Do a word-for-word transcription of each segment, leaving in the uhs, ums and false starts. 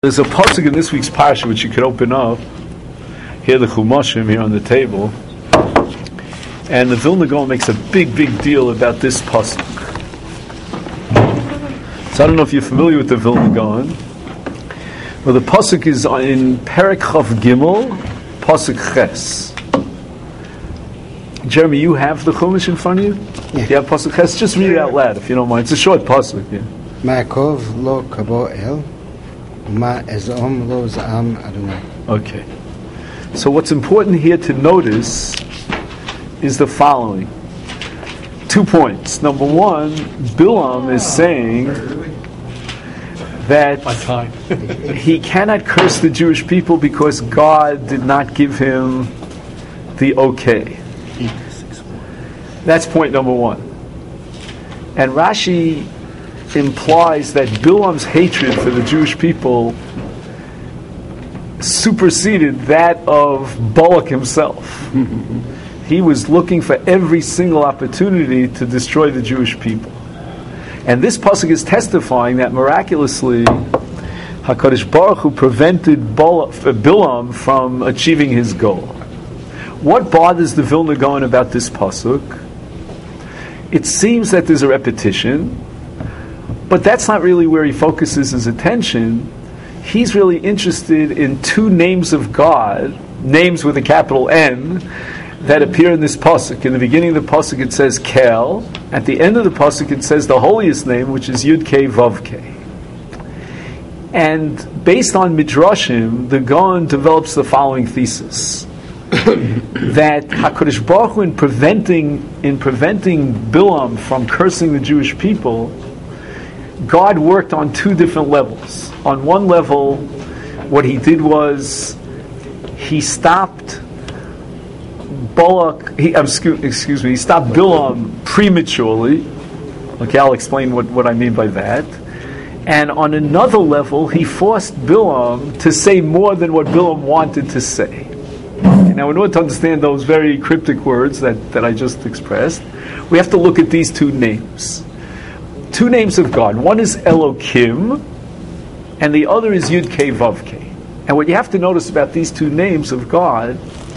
There's a pasuk in this week's parsha which you could open up. Here the Chumashim here on the table, and the Vilna Gaon makes a big, big deal about this pasuk. So I don't know if you're familiar with the Vilna Gaon. Well, the pasuk is in Perek Chav Gimel, pasuk Ches. Jeremy, you have the Chumash in front of you? Yeah. You have pasuk Ches? Just read it out loud if you don't mind. It's a short pasuk. Yeah. Ma'akov lo kabo el. Okay. Okay. So what's important here to notice is the following. Two points. Number one, Bilam is saying that he cannot curse the Jewish people because God did not give him the okay. That's point number one. And Rashi implies that Bilam's hatred for the Jewish people superseded that of Balak himself. He was looking for every single opportunity to destroy the Jewish people. And this pasuk is testifying that miraculously HaKadosh Baruch Hu prevented Balak, Bilam from achieving his goal. What bothers the Vilna Gaon about this pasuk? It seems that there's a repetition, but that's not really where he focuses his attention. He's really interested in two names of God, names with a capital N, that appear in this pasuk. In the beginning of the pasuk it says Kel. At the end of the pasuk it says the holiest name, which is Yud Kei Vav Kei. And based on Midrashim, the Gaon develops the following thesis. That HaKadosh Baruch Hu, in preventing, in preventing Bilam from cursing the Jewish people, God worked on two different levels. On one level, what he did was he stopped Balak, he, excuse, excuse me, he stopped Bilam prematurely. Okay, I'll explain what, what I mean by that. And on another level, he forced Bilam to say more than what Bilam wanted to say. Okay, now, in order to understand those very cryptic words that, that I just expressed, we have to look at these two names. Two names of God. One is Elokim, and the other is Yud Kei Vav Kei. And what you have to notice about these two names of God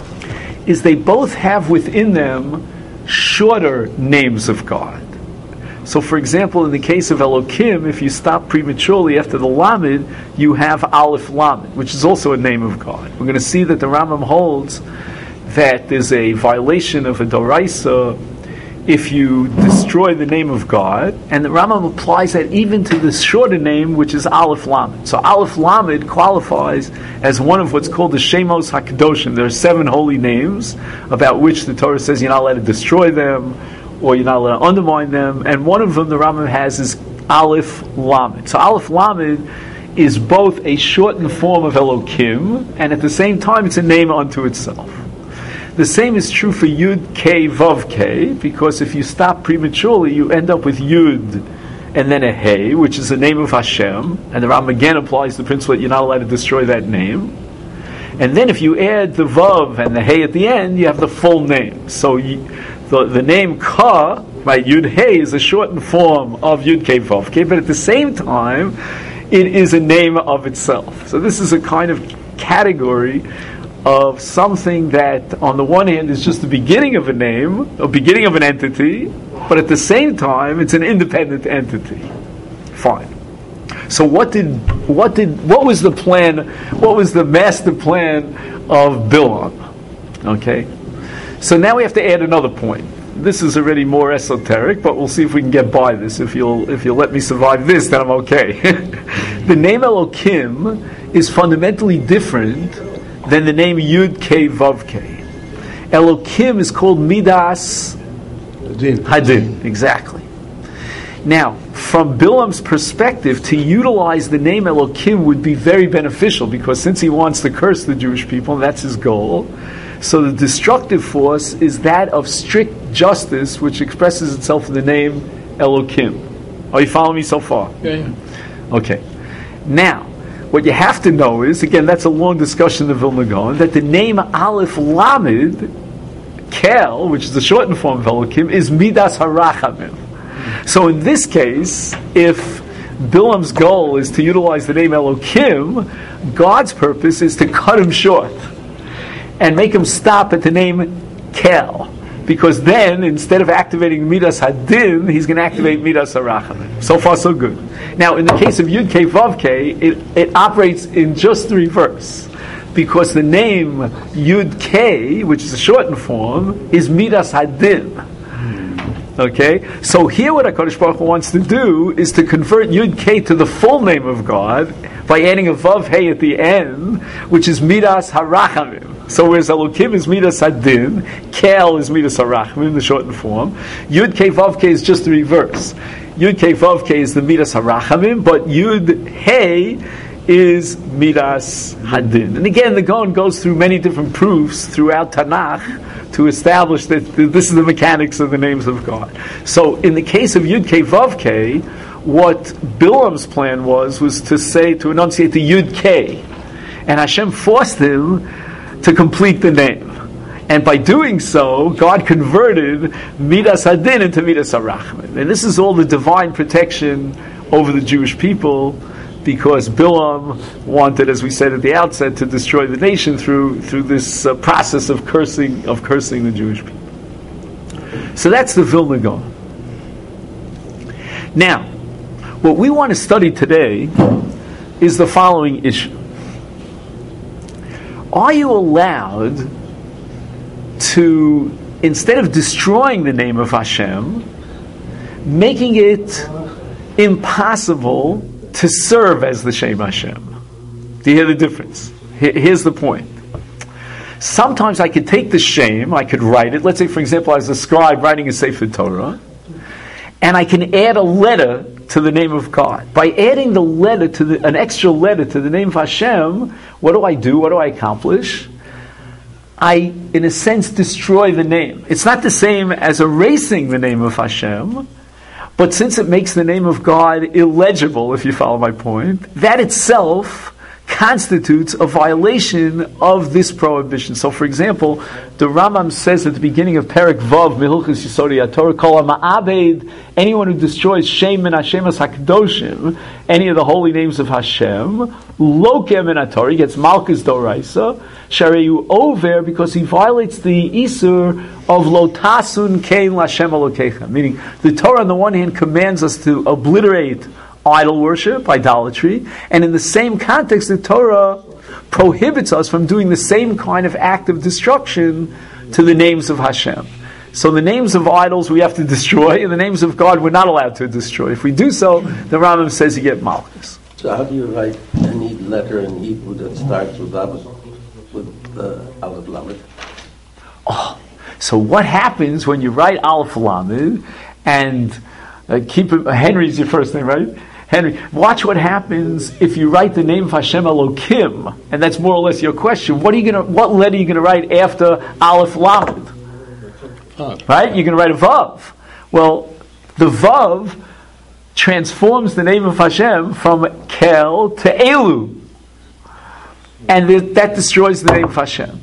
is they both have within them shorter names of God. So, for example, in the case of Elokim, if you stop prematurely after the Lamed, you have Aleph Lamed, which is also a name of God. We're going to see that the Rambam holds that there's a violation of a Doraisa if you destroy the name of God, and the Rambam applies that even to the shorter name, which is Aleph Lamed. So Aleph Lamed qualifies as one of what's called the Shemos HaKadoshim. There are seven holy names about which the Torah says you're not allowed to destroy them, or you're not allowed to undermine them, and one of them the Rambam has is Aleph Lamed. So Aleph Lamed is both a shortened form of Elokim, and at the same time it's a name unto itself. The same is true for Yud Kei Vav Kei, because if you stop prematurely, you end up with Yud and then a Hey, which is the name of Hashem, and the Rambam again applies the principle that you're not allowed to destroy that name. And then if you add the Vav and the Hey at the end, you have the full name. So you, the, the name Ka, right, Yud Hey, is a shortened form of Yud Kei Vav Kei, but at the same time, it is a name of itself. So this is a kind of category of something that on the one hand is just the beginning of a name, a beginning of an entity, but at the same time it's an independent entity. Fine. So what did what did what was the plan, what was the master plan of Bilam? Okay. So now we have to add another point. This is already more esoteric, but we'll see if we can get by this. If you'll if you'll let me survive this, then I'm okay. The name Elokim is fundamentally different than the name Yud Kei Vav Kei. Elokim is called Midas Hadin. Hadin, exactly. Now, from Bilam's perspective, to utilize the name Elokim would be very beneficial, because since he wants to curse the Jewish people, and that's his goal, so the destructive force is that of strict justice, which expresses itself in the name Elokim. Are you following me so far? Yeah, yeah. Okay. Now, what you have to know is, again, that's a long discussion in the Vilna Gaon, that the name Aleph Lamed, Kel, which is the shortened form of Elokim, is Midas HaRachamim. So in this case, if Bilam's goal is to utilize the name Elokim. God's purpose is to cut him short and make him stop at the name Kel. Because then, instead of activating Midas Hadin, he's going to activate Midas Harachamim. So far, so good. Now, in the case of Yud Kei Vav Kei, it, it operates in just the reverse. Because the name Yud Kei, which is a shortened form, is Midas Hadin. Okay? So here what HaKadosh Baruch Hu wants to do is to convert Yud Kei to the full name of God by adding a Vav Hey at the end, which is Midas Harachamim. So whereas Elokim is Midas Hadin, Kel is Midas Harachamim, the shortened form. Yud Kei Vav Kei is just the reverse. Yud Kei Vav Kei is the Midas Harachamim, but Yud Hey is Midas Hadin. And again, the Gaon goes through many different proofs throughout Tanakh to establish that this is the mechanics of the names of God. So in the case of Yud Kei Vav Kei, what Bilam's plan was, was to say, to enunciate the Yud Kei. And Hashem forced him to complete the name. And by doing so, God converted Midas Hadin into Midas Harachamim. And this is all the divine protection over the Jewish people, because Bilam wanted, as we said at the outset, to destroy the nation through through this uh, process of cursing of cursing the Jewish people. So that's the Vilna Gaon. Now, what we want to study today is the following issue. Are you allowed to, instead of destroying the name of Hashem, making it impossible to serve as the Shem Hashem? Do you hear the difference? Here's the point. Sometimes I could take the Shem, I could write it. Let's say, for example, as a scribe writing a Sefer Torah, and I can add a letter to the name of God. By adding the letter to the, an extra letter to the name of Hashem, what do I do? What do I accomplish? I, in a sense, destroy the name. It's not the same as erasing the name of Hashem, but since it makes the name of God illegible, if you follow my point, that itself constitutes a violation of this prohibition. So, for example, the Rambam says at the beginning of Perek Vav, Mehilchos Yesodei HaTorah, Kol HaMa'abed, anyone who destroys Shem min Hashemas HaKadoshim, any of the holy names of Hashem, Lokem min HaTorah, he gets Malchus Doraisa, Shareyu Over, because he violates the Isur of Lotasun Kein Lashem Elokecha. Meaning, the Torah on the one hand commands us to obliterate idol worship, idolatry, and in the same context, the Torah prohibits us from doing the same kind of act of destruction to the names of Hashem. So the names of idols we have to destroy, and the names of God we're not allowed to destroy. If we do so, the Rambam says you get Malchus. So how do you write any letter in Hebrew that starts with Aleph, with uh, Aleph Lamed? Oh, so what happens when you write Aleph Lamed, and uh, keep it, Henry's your first name, right? Henry, watch what happens if you write the name of Hashem Elokim, and that's more or less your question. What are you going to? What letter are you going to write after Aleph Lamed? Right? You're going to write a Vav. Well, the Vav transforms the name of Hashem from Kel to Elu, and th- that destroys the name of Hashem.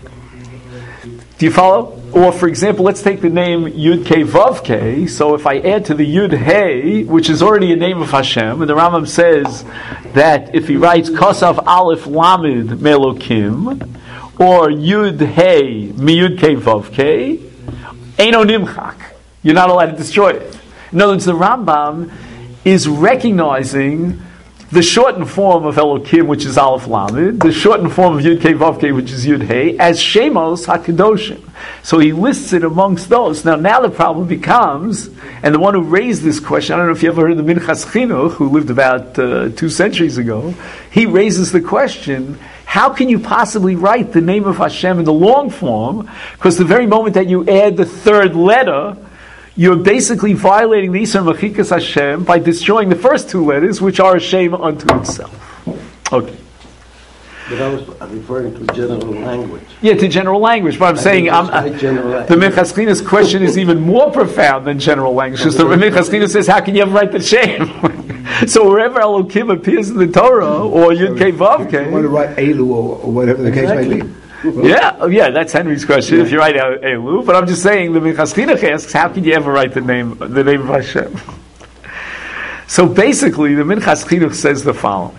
Do you follow? Or, for example, let's take the name Yud Kei Vav Kei. So if I add to the Yud Hey, which is already a name of Hashem, and the Rambam says that if he writes Kosav Aleph Lamed Melokim, or Yud Hey Mi Yud Kei Vav Kei, Eino Nimchak. You're not allowed to destroy it. In other words, the Rambam is recognizing the shortened form of Elokim, which is Aleph Lamed, the shortened form of Yud Kei Vav Kei, which is Yud Hey, as Shemos HaKadoshim. So he lists it amongst those. Now, now the problem becomes, and the one who raised this question, I don't know if you ever heard of the Minchas Chinuch, who lived about uh, two centuries ago, he raises the question, how can you possibly write the name of Hashem in the long form? Because the very moment that you add the third letter, you're basically violating the Yisur Mechikas Hashem by destroying the first two letters, which are a shame unto itself. Okay. But I was referring to general language. Yeah, to general language. But I'm I saying I'm, uh, the Minchas Chinuch's question is even more profound than general language. Because the Minchas Chinuch says, how can you ever write the shame? So wherever Elokim appears in the Torah, or Yud Kei Vav Kei, you want to write Elu or, or whatever the exactly. case may be. Well, yeah, yeah, that's Henry's question. Yeah. If you write Elu, but I'm just saying the Minchas Chinuch asks, how can you ever write the name, the name of Hashem? So basically, the Minchas Chinuch says the following.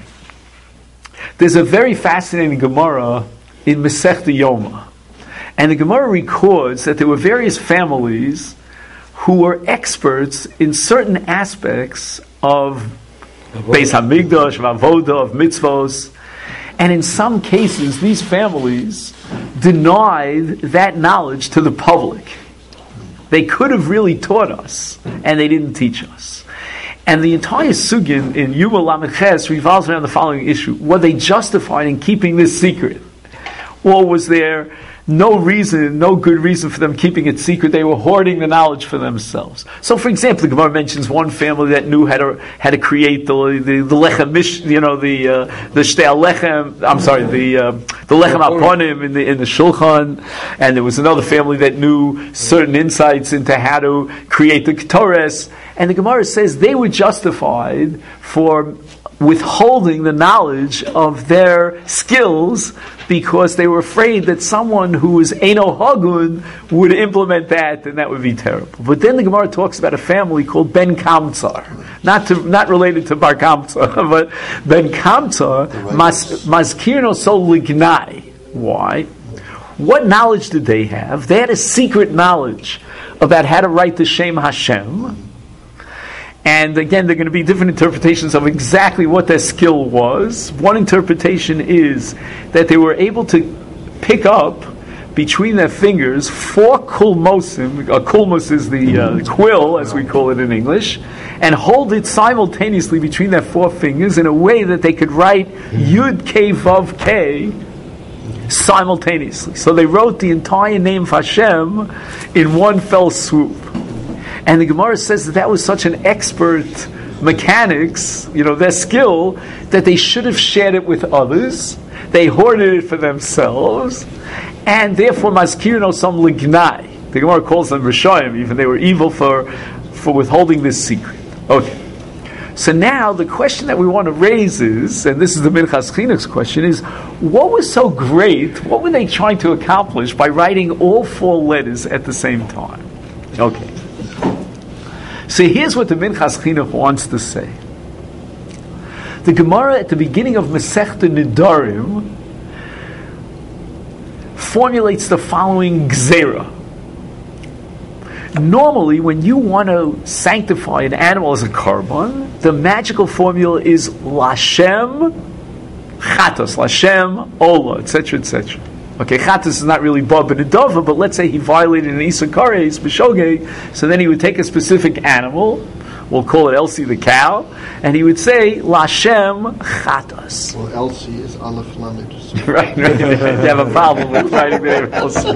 There's a very fascinating Gemara in Masechta Yoma. And the Gemara records that there were various families who were experts in certain aspects of Beis Hamikdash, of Avodah, of mitzvos. And in some cases, these families denied that knowledge to the public. They could have really taught us, and they didn't teach us. And the entire sugin in Yuma Lamed Ches revolves around the following issue. Were they justified in keeping this secret? Or was there no reason, no good reason for them keeping it secret? They were hoarding the knowledge for themselves. So, for example, the Gemara mentions one family that knew how to how to create the the, the lechem, mish, you know, the uh, the shtei lechem. I'm sorry, the uh, the lechem aponim in the in the shulchan, and there was another family that knew certain insights into how to create the ketores. And the Gemara says they were justified for withholding the knowledge of their skills because they were afraid that someone who was Eino Hagun would implement that, and that would be terrible. But then the Gemara talks about a family called Ben Kamtsar, not to, not related to Bar Kamtsar, but Ben Kamtsar, Mazkirno So Lignai. Why? What knowledge did they have? They had a secret knowledge about how to write the Shem Hashem. And again, there are going to be different interpretations of exactly what their skill was. One interpretation is that they were able to pick up between their fingers four kulmosim. A kulmos is the uh, quill, as we call it in English, and hold it simultaneously between their four fingers in a way that they could write Yud K Vav K simultaneously. So they wrote the entire name of Hashem in one fell swoop. And the Gemara says that that was such an expert mechanics, you know, their skill, that they should have shared it with others. They hoarded it for themselves, and therefore Mazkirno Som Lignai. The Gemara calls them Rishoyim, even they were evil for for withholding this secret. Okay. So now the question that we want to raise is, and this is the Minchas Chinuch's question, is what was so great? What were they trying to accomplish by writing all four letters at the same time? Okay. So here's what the Minchas Chinuch wants to say. The Gemara at the beginning of Masechta Nidarim formulates the following gzera. Normally, when you want to sanctify an animal as a korban, the magical formula is Lashem Chatos, Lashem Ola, et cetera, et cetera. Okay, Chatos is not really Bob and Adova, but let's say he violated an Isa Kares, B'shogeg, so then he would take a specific animal, we'll call it Elsie the cow, and he would say, Lashem Chatos. Well, Elsie is Aleph Lamed. Right, right, they have a problem with writing the name of Elsie.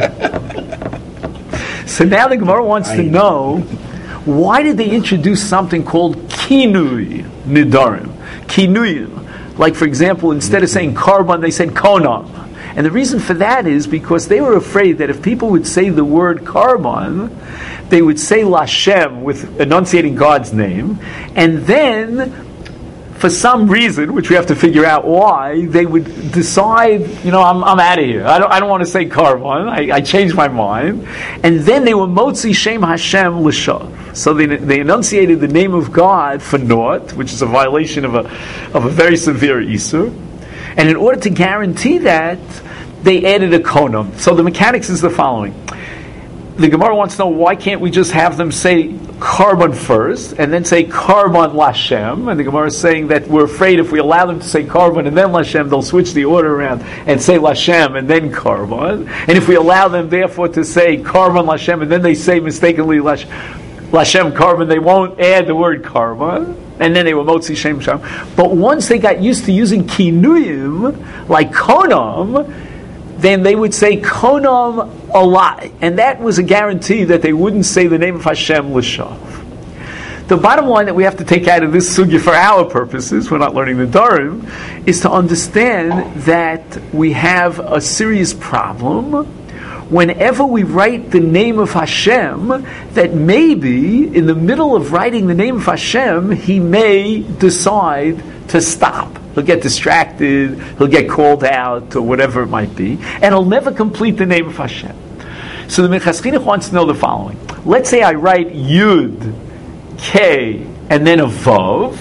So now the Gemara wants to know, why did they introduce something called Kinui Nidarim? Kinuyim. Like, for example, instead of saying Karban, they said Konam. And the reason for that is because they were afraid that if people would say the word Karban, they would say Lashem with enunciating God's name, and then, for some reason, which we have to figure out why, they would decide, you know, I'm, I'm out of here. I don't, I don't want to say Karban. I, I changed my mind. And then they were Motzi Shem Hashem L'shav. So they, they enunciated the name of God for naught, which is a violation of a, of a very severe Isur. And in order to guarantee that, they added a konam. So the mechanics is the following. The Gemara wants to know, why can't we just have them say Karban first, and then say Karban Lashem? And the Gemara is saying that we're afraid if we allow them to say Karban and then Lashem, they'll switch the order around and say Lashem and then Karban. And if we allow them, therefore, to say Karban Lashem and then they say mistakenly Lash, Lashem Karban, they won't add the word Karban. And then they were Motzi Shem Shem. But once they got used to using Kinuyim, like Konam, then they would say Konam Olai. And that was a guarantee that they wouldn't say the name of Hashem L'shav. The bottom line that we have to take out of this sugya for our purposes, we're not learning the Darim, is to understand that we have a serious problem whenever we write the name of Hashem, that maybe in the middle of writing the name of Hashem, he may decide to stop. He'll get distracted, he'll get called out, or whatever it might be, and he'll never complete the name of Hashem. So the Minchas Chinuch wants to know the following. Let's say I write Yud, K, and and then a vav.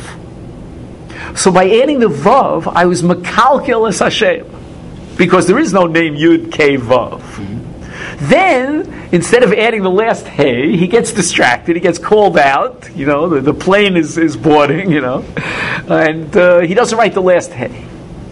So by adding the vav, I was makalkel es Hashem, because there is no name Yud Kei Vav. Mm-hmm. Then, instead of adding the last hey, he gets distracted, he gets called out, you know, the, the plane is, is boarding, you know, and uh, he doesn't write the last hey.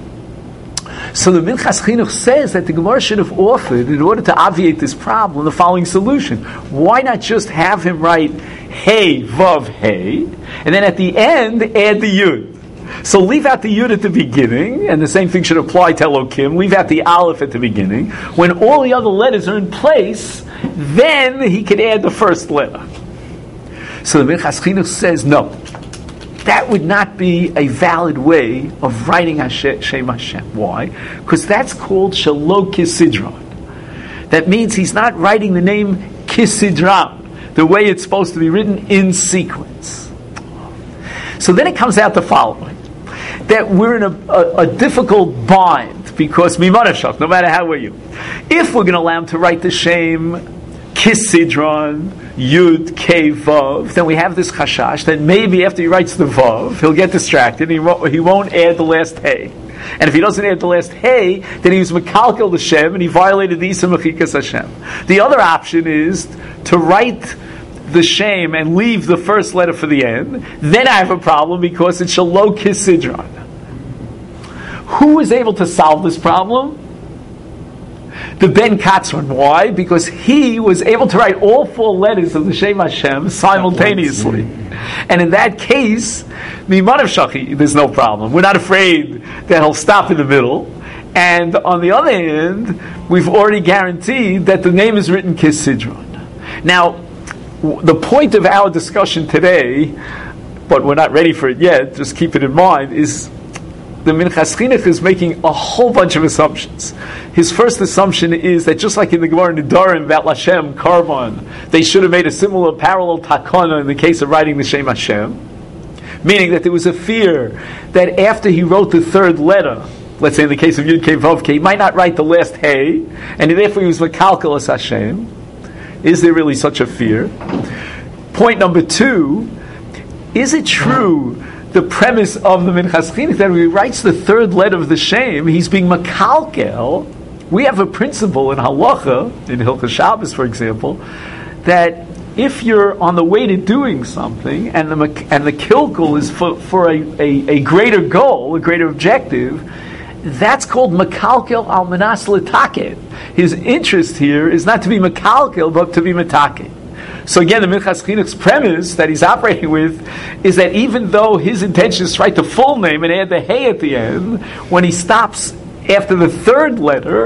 So the Minchas Chinuch says that the Gemara should have offered, in order to obviate this problem, the following solution. Why not just have him write hey, vav, hey, and then at the end, add the yud? So leave out the yud at the beginning, and the same thing should apply to Elokim. Leave out the aleph at the beginning. When all the other letters are in place, then he can add the first letter. So the Minchas Chinuch says, no. That would not be a valid way of writing Hashem, Shem Hashem. Why? Because that's called Shelo Kisidron. That means he's not writing the name Kisidron, the way it's supposed to be written in sequence. So then it comes out the following. That we're in a, a, a difficult bind, because Mimanashach, no matter how we're you. If we're going to allow him to write the Shem Kisidron, Yud, Kei, Vav, then we have this chashash that maybe after he writes the Vav, he'll get distracted and he won't, he won't add the last Hey. And if he doesn't add the last Hey, then he was Mekalkel the Shem and he violated the Isa Mechikas Hashem. The other option is to write the Shem and leave the first letter for the end. Then I have a problem because it's Shelo Kisidron. Who is able to solve this problem? The Ben Katzron. Why? Because he was able to write all four letters of the Shem Hashem simultaneously. And in that case, Mimanav Shachi, there's no problem. We're not afraid that he'll stop in the middle. And on the other hand, we've already guaranteed that the name is written Kisidron. Now, the point of our discussion today, but we're not ready for it yet, just keep it in mind, is the Minchas Chinuch is making a whole bunch of assumptions. His first assumption is that just like in the Gemara Nedarim about Lashem, Karban, they should have made a similar parallel takana in the case of writing the Shem Hashem, meaning that there was a fear that after he wrote the third letter, let's say in the case of Yud Kei Vav Kei, he might not write the last Hey, and therefore he was Mekalkel as Hashem. Is there really such a fear? Point number two, is it true the premise of the Minchas Chinuch that when he writes the third letter of the Shem, he's being makalkel? We have a principle in halacha, in Hilchos Shabbos, for example, that if you're on the way to doing something and the and the kilkel is for, for a, a, a greater goal, a greater objective, that's called makalkel al manas l'taket. His interest here is not to be makalkel, but to be metaket. So again, the Minchas Chinuch's premise that he's operating with is that even though his intention is to write the full name and add the hey at the end, when he stops after the third letter,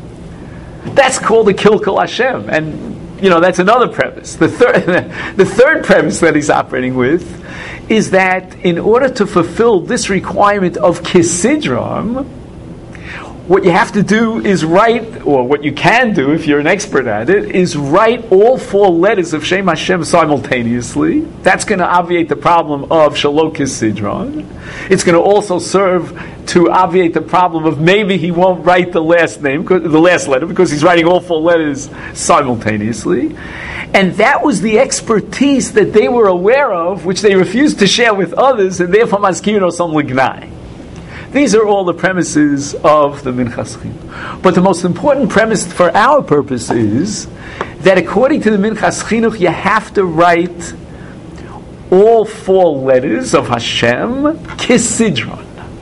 that's called a kilkel Hashem. And, you know, that's another premise. The third, the third premise that he's operating with is that in order to fulfill this requirement of Kisidron, what you have to do is write, or what you can do if you're an expert at it, is write all four letters of Shem Hashem simultaneously. That's going to obviate the problem of Shelo Kisidron. It's going to also serve to obviate the problem of maybe he won't write the last name, the last letter, because he's writing all four letters simultaneously. And that was the expertise that they were aware of, which they refused to share with others, and therefore Maskirin Osam Lignai. These are all the premises of the Minchas Chinuch. But the most important premise for our purpose is that according to the Minchas Chinuch, you have to write all four letters of Hashem Kisidron.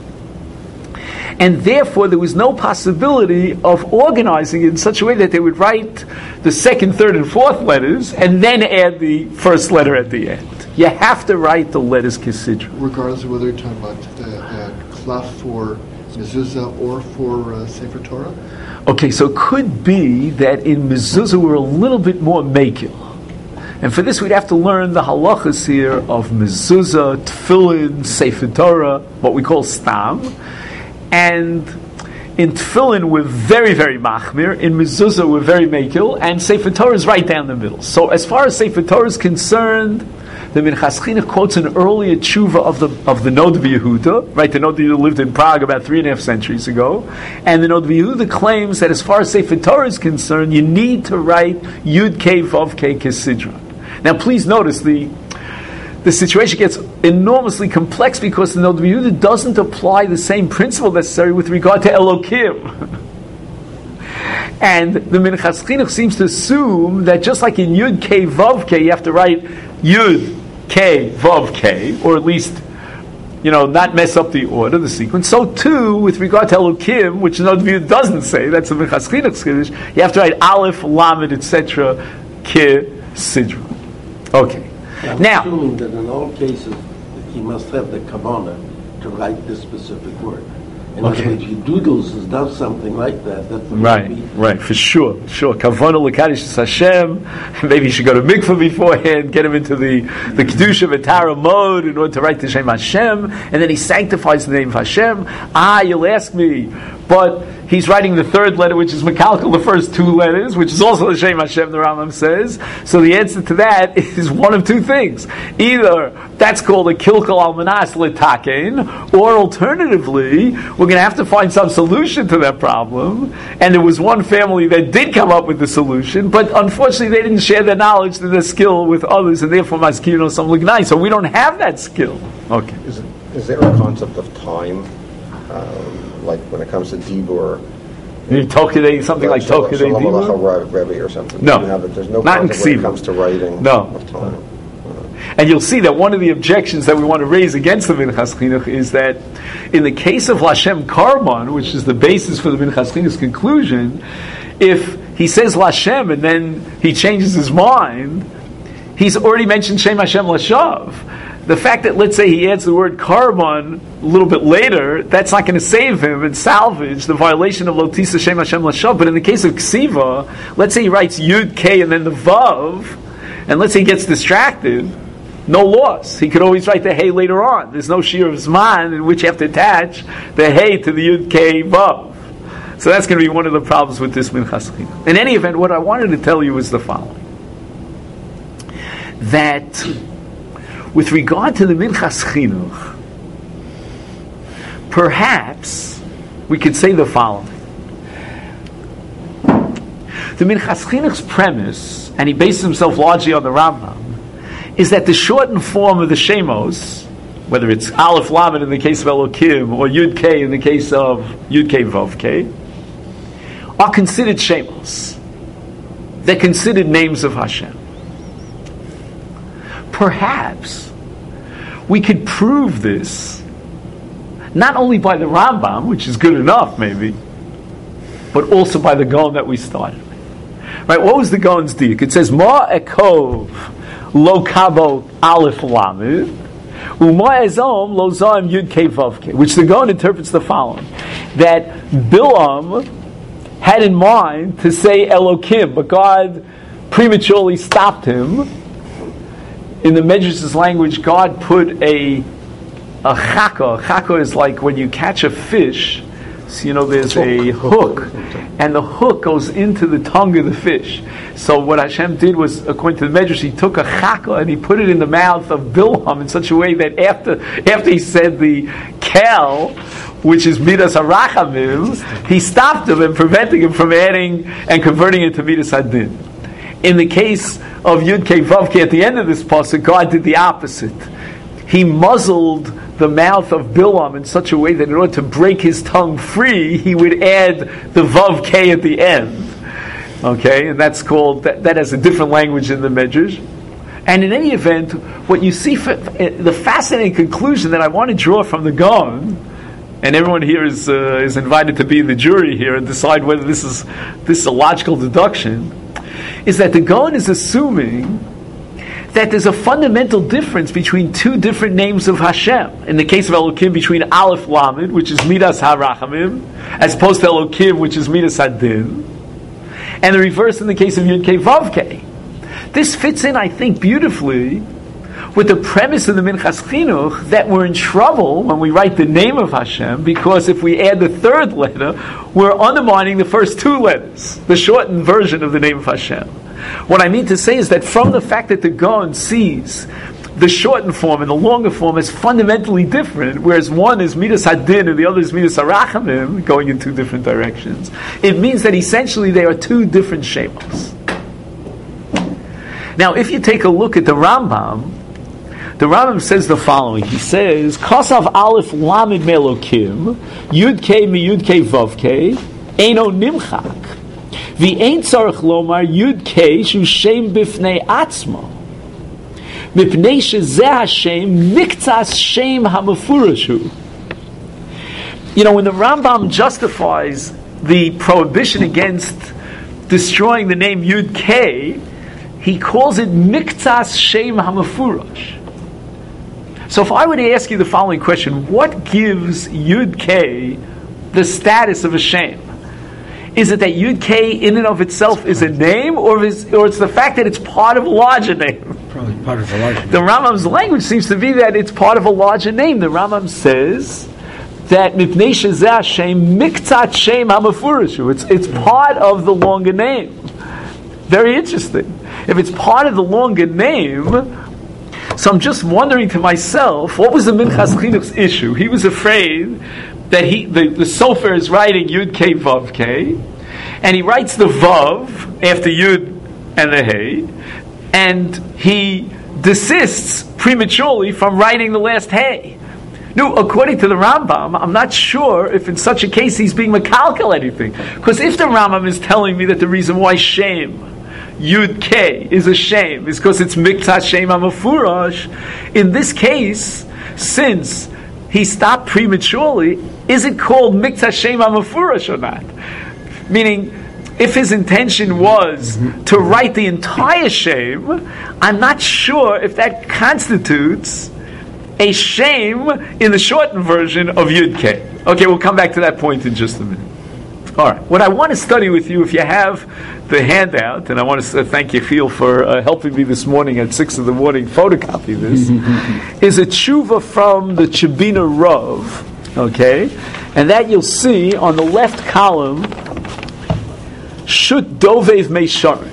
And therefore, there was no possibility of organizing it in such a way that they would write the second, third, and fourth letters and then add the first letter at the end. You have to write the letters Kisidron. Regardless of whether you're talking about uh, uh, Klaf for Mezuzah or for uh, Sefer Torah? Okay, so it could be that in Mezuzah we're a little bit more makil. And for this we'd have to learn the halachas here of Mezuzah, Tefillin, Sefer Torah, what we call Stam. And in Tefillin we're very, very machmir. In Mezuzah we're very makil. And Sefer Torah is right down the middle. So as far as Sefer Torah is concerned, the Minchas Chinuch quotes an earlier tshuva of the of the Nod Yehuda, right? The Nod Yehuda lived in Prague about three and a half centuries ago, and the Nod Yehuda claims that as far as Sefer Torah is concerned, you need to write Yud Kei Vav Kei Kisidron. Now, please notice the the situation gets enormously complex because the Noda B'Yehuda doesn't apply the same principle necessary with regard to Elokim. And the Minchas Chinuch seems to assume that just like in Yud K Vav K, you have to write Yud K Vav K, or at least, you know, not mess up the order, the sequence. So too, with regard to Elokim, which no view doesn't say, that's the Minchas Chinuch Chiddush, you have to write Aleph, Lamed, et cetera, Ke Sidra. Okay. I'm Now, assuming that in all cases, he must have the kavanah to write this specific word. In Okay. other words, he doodles and does something like that. That would right, be right, for sure, sure. Kavana l'kadish Hashem. Maybe you should go to mikveh beforehand, get him into the the kedusha v'tara mode in order to write the Shem Hashem, and then he sanctifies the name of Hashem. Ah, you'll ask me, but he's writing the third letter, which is Mekalkel, the first two letters, which is also the Shem Hashem, the Rambam says. So the answer to that is one of two things. Either that's called a Kilkel Almanas Litaken, or alternatively, we're going to have to find some solution to that problem. And there was one family that did come up with the solution, but unfortunately they didn't share their knowledge and their skill with others, and therefore Maskino Sam Lignai. So we don't have that skill. Okay. Is, is there a concept of time? Um, like when it comes to Dibur, You Tokidei, something like Shal- Tokidei Shalom Dibur? Aleichem Rebbe or something. No. You have it- there's no Not in concept when Ksiva. it comes to writing No. of time. And you'll see that one of the objections that we want to raise against the Minchas Chinuch is that in the case of Lashem Karban, which is the basis for the Minchas Chinuch's conclusion, if he says Lashem and then he changes his mind, he's already mentioned Shem Hashem Lashav. The fact that, let's say, he adds the word Karban a little bit later, that's not going to save him and salvage the violation of Lotisa Shem Hashem Lashav. But in the case of Ksiva, let's say he writes Yud K and then the Vav, and let's say he gets distracted, no loss. He could always write the Hey later on. There's no Shir of Zman in which you have to attach the Hey to the Yud K Vav. So that's going to be one of the problems with this Minchas Chinuch. In any event, what I wanted to tell you is the following. That with regard to the Minchas Chinuch, perhaps we could say the following. The Minchas Chinuch's premise, and he bases himself largely on the Rambam, is that the shortened form of the Shemos, whether it's Aleph Lamed in the case of Elokim, or Yud K in the case of Yud K Vav K, are considered Shemos. They're considered names of Hashem. Perhaps we could prove this not only by the Rambam, which is good enough maybe, but also by the Gaon that we started with. Right? What was the Gaon's diuk? It says Ma Ekov Lo Kabo Aleph Lamed Uma Ezom Lo Zaim Yud Kei Vav Kei, which the Gaon interprets the following: that Bilam had in mind to say Elokim, but God prematurely stopped him. In the Medrash's language, God put a a chaka. Chaka is like when you catch a fish. So, you know, there's a hook, and the hook goes into the tongue of the fish. So what Hashem did was, according to the Medrash, he took a chaka and he put it in the mouth of Bilham in such a way that after after he said the kel, which is midas harachamim, he stopped him and preventing him from adding and converting it to midas hadin. In the case of Yud Kei Vav Kei at the end of this pasuk, God did the opposite. He muzzled the mouth of Bilam in such a way that in order to break his tongue free, he would add the Vav K at the end. Okay, and that's called, that, that has a different language in the Medrash. And in any event, what you see, for, the fascinating conclusion that I want to draw from the Gaon, and everyone here is uh, is invited to be the jury here and decide whether this is this is a logical deduction, is that the Gaon is assuming that there's a fundamental difference between two different names of Hashem. In the case of Elokim, between Aleph Lamed, which is Midas HaRachamim, as opposed to Elokim, which is Midas Hadin, and the reverse in the case of Yud Kei Vav Kei. This fits in, I think, beautifully with the premise of the Minchas Chinuch that we're in trouble when we write the name of Hashem, because if we add the third letter, we're undermining the first two letters, the shortened version of the name of Hashem. What I mean to say is that from the fact that the Gaon sees the shortened form and the longer form as fundamentally different, whereas one is Midas Hadin and the other is Midas Harachamim, going in two different directions, it means that essentially they are two different Shemos. Now, if you take a look at the Rambam, The Rambam says the following. He says, Kosav Aleph Lamed Melokim, Yud K mi Yud K Vav K, Eino Nimchak. V'ein tzarech lomar Yud K shu Shem b'fnei atzmo. Mipnei shezeh Hashem miktas Shem hamafurashu. You know, when the Rambam justifies the prohibition against destroying the name Yud K, he calls it miktas Shem hamafurash. So if I were to ask you the following question, what gives Yud K the status of a Shem? Is it that Yud K in and of itself is a name, or is, or it's the fact that it's part of a larger name? Probably part of a larger name. The Rambam's language seems to be that it's part of a larger name. The Rambam says that Mipnei Shezeh Shem Miktat Shem Hamafurashu. It's it's part of the longer name. Very interesting. If it's part of the longer name, so I'm just wondering to myself, what was the Minchas Chinuch's issue? He was afraid that he the, the Sofer is writing Yud K Vav K, and he writes the Vav after Yud and the Hey, and he desists prematurely from writing the last Hey. No, according to the Rambam, I'm not sure if in such a case he's being makalkel anything. Because if the Rambam is telling me that the reason why Shem Yud K is a shame is because it's miktat Shem hamafurash, in this case, since he stopped prematurely, is it called miktat Shem hamafurash or not? Meaning, if his intention was to write the entire shame, I'm not sure if that constitutes a shame in the shortened version of Yud K. Okay, we'll come back to that point in just a minute. All right. What I want to study with you, if you have the handout, and I want to thank Yechiel for uh, helping me this morning at six in the morning photocopy this, is a tshuva from the Chibina Rav, okay? And that you'll see on the left column, Shut Dovev Meisharim.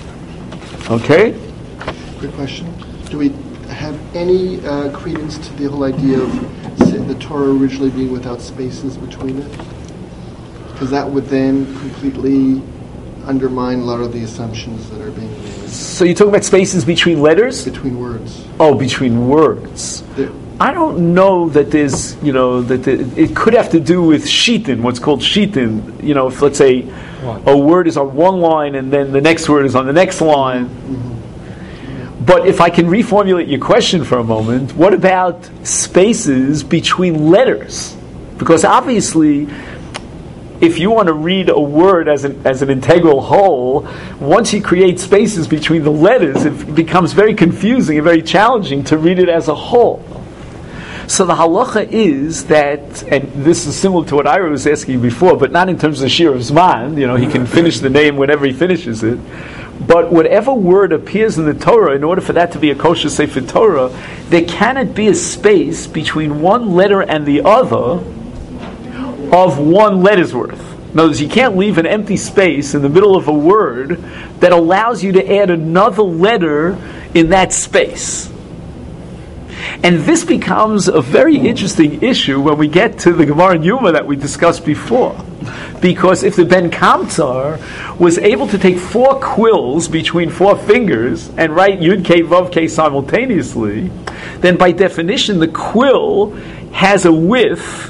Okay? Quick question. Do we have any uh, credence to the whole idea of say, the Torah originally being without spaces between it? Because that would then completely undermine a lot of the assumptions that are being made. So you're talking about spaces between letters? Between words. Oh, between words. There, I don't know that there's, you know, that the, it could have to do with shitin, what's called shitin. You know, if let's say a word is on one line and then the next word is on the next line. Mm-hmm. But if I can reformulate your question for a moment, what about spaces between letters? Because obviously, if you want to read a word as an as an integral whole, once you create spaces between the letters, it becomes very confusing and very challenging to read it as a whole. So the halacha is that, and this is similar to what Ira was asking before, but not in terms of shir of zman, you know, he can finish the name whenever he finishes it, but whatever word appears in the Torah, in order for that to be a kosher sefer Torah, there cannot be a space between one letter and the other of one letter's worth. In other words, you can't leave an empty space in the middle of a word that allows you to add another letter in that space. And this becomes a very interesting issue when we get to the Gemara in Yuma that we discussed before. Because if the Ben Kamtzar was able to take four quills between four fingers and write Yud K Vav K simultaneously, then by definition the quill has a width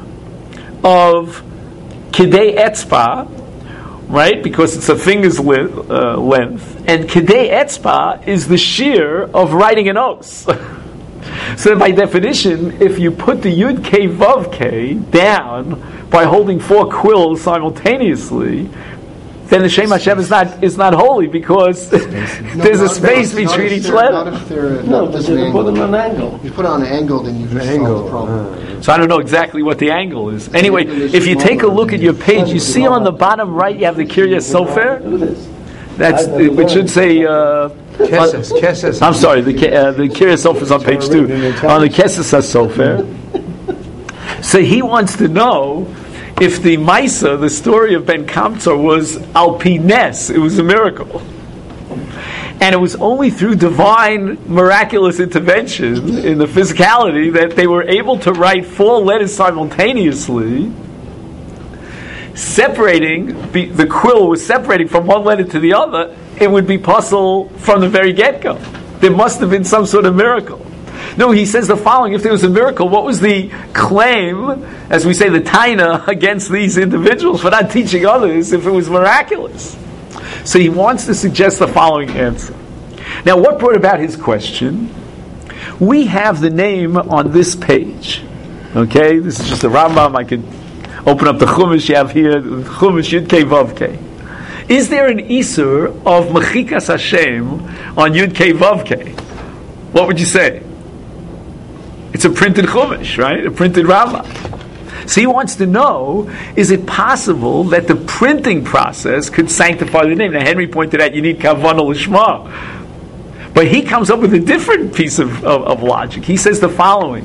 of Kidei Etzba, right? Because it's a finger's length, uh, length. And Kidei Etzba is the shear of writing an os. So by definition, if you put the Yud K Vav K down by holding four quills simultaneously, then the Shem Hashem is not is not holy because no, there's a not, space not, between not each they're, letter. Not if they're No, not but just you an put them angle. on an angle. You put it on an angle, then you just solve angle. the problem. So I don't know exactly what the angle is. Anyway, if you take a look at your page, you see on the bottom right you have the Kiryas Sofer. Do this. That's it should say. Uh, Kesses, Kesses. I'm sorry, the uh, the Kiryas Sofer is on page two. On the Kesses Sofer. So he wants to know if the Maisa, the story of Ben Kamtzar, was al pi nes, it was a miracle. And it was only through divine, miraculous intervention in the physicality that they were able to write four letters simultaneously, separating, be, the quill was separating from one letter to the other. It would be possible from the very get-go. There must have been some sort of miracle. No, he says the following: if there was a miracle, what was the claim, as we say, the taina against these individuals for not teaching others if it was miraculous? So he wants to suggest the following answer. Now, what brought about his question? We have the name on this page. Okay, this is just a Rambam. I could open up the Chumash you have here, Chumash Yud Kei Vav Kei. Is there an Isur of Mechikas Hashem on Yud Kei Vav Kei? What would you say? It's a printed Chumash, right? A printed Rambam. So he wants to know, is it possible that the printing process could sanctify the name? Now Henry pointed out you need Kavanah Lishma. But he comes up with a different piece of, of, of logic. He says the following.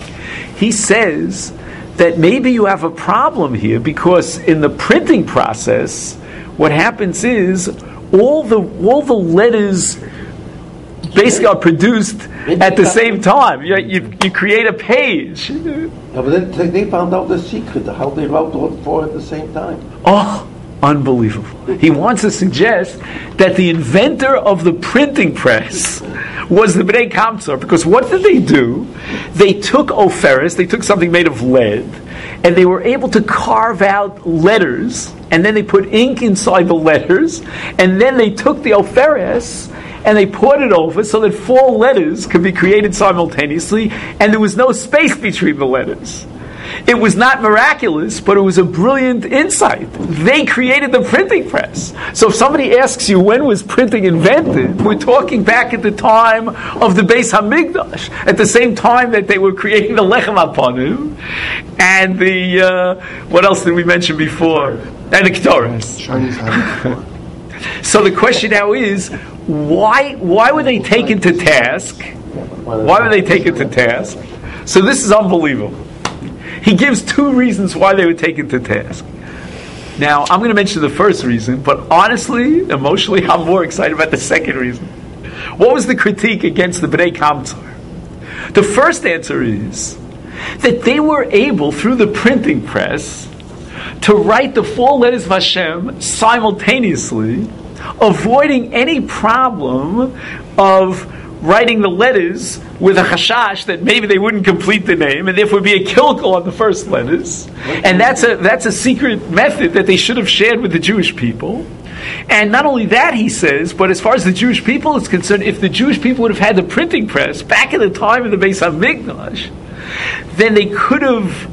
He says that maybe you have a problem here because in the printing process, what happens is all the all the letters basically are produced at the same time. You, you, you create a page. Yeah, but then they found out the secret, how they wrote all four at the same time. Oh, unbelievable. He wants to suggest that the inventor of the printing press was the Bnei Kamtsar, because what did they do? They took oferis, they took something made of lead, and they were able to carve out letters, and then they put ink inside the letters, and then they took the oferis and they poured it over so that four letters could be created simultaneously, and there was no space between the letters. It was not miraculous, but it was a brilliant insight. They created the printing press. So if somebody asks you when was printing invented, we're talking back at the time of the Beis Hamikdash, at the same time that they were creating the Lechem HaPanim, and the, uh, what else did we mention before? And the Ketores. Chinese had before. So the question now is, why why were they taken to task? Why were they taken to task? So this is unbelievable. He gives two reasons why they were taken to task. Now, I'm going to mention the first reason, but honestly, emotionally, I'm more excited about the second reason. What was the critique against the Bnei Kamtsar? The first answer is that they were able, through the printing press, to write the four letters of Hashem simultaneously, avoiding any problem of writing the letters with a chashash that maybe they wouldn't complete the name, and therefore be a kilkel on the first letters. And that's a that's a secret method that they should have shared with the Jewish people. And not only that, he says, but as far as the Jewish people is concerned, if the Jewish people would have had the printing press back in the time of the Beis Hamikdash, then they could have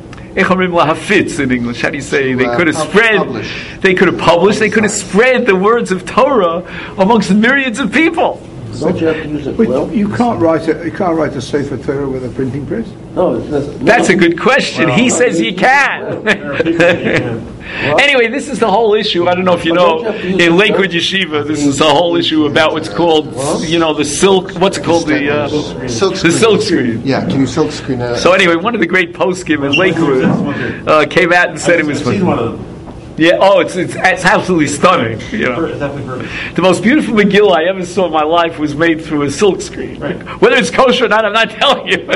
lahafitz in English. How do you say? They could have spread. Publish. They could have published. They could have spread the words of Torah amongst myriads of people. Don't you have to use a But quill? you can't write a you can't write a Sefer Torah with a printing press. No, it's not, That's a good question. He says you can. Anyway, this is the whole issue. I don't know if you know, in Lakewood Yeshiva, this is the whole issue about what's called, you know, the silk. What's it called? The uh, Silk the screen. silk screen. Yeah, can you silk screen it? So anyway, one of the great poskim in Lakewood uh, came out and said it was. I've seen one of them. Yeah. Oh, it's it's, it's absolutely stunning. You know. Definitely perfect. The most beautiful Megillah I ever saw in my life was made through a silk screen. Right. Whether it's kosher or not, I'm not telling you.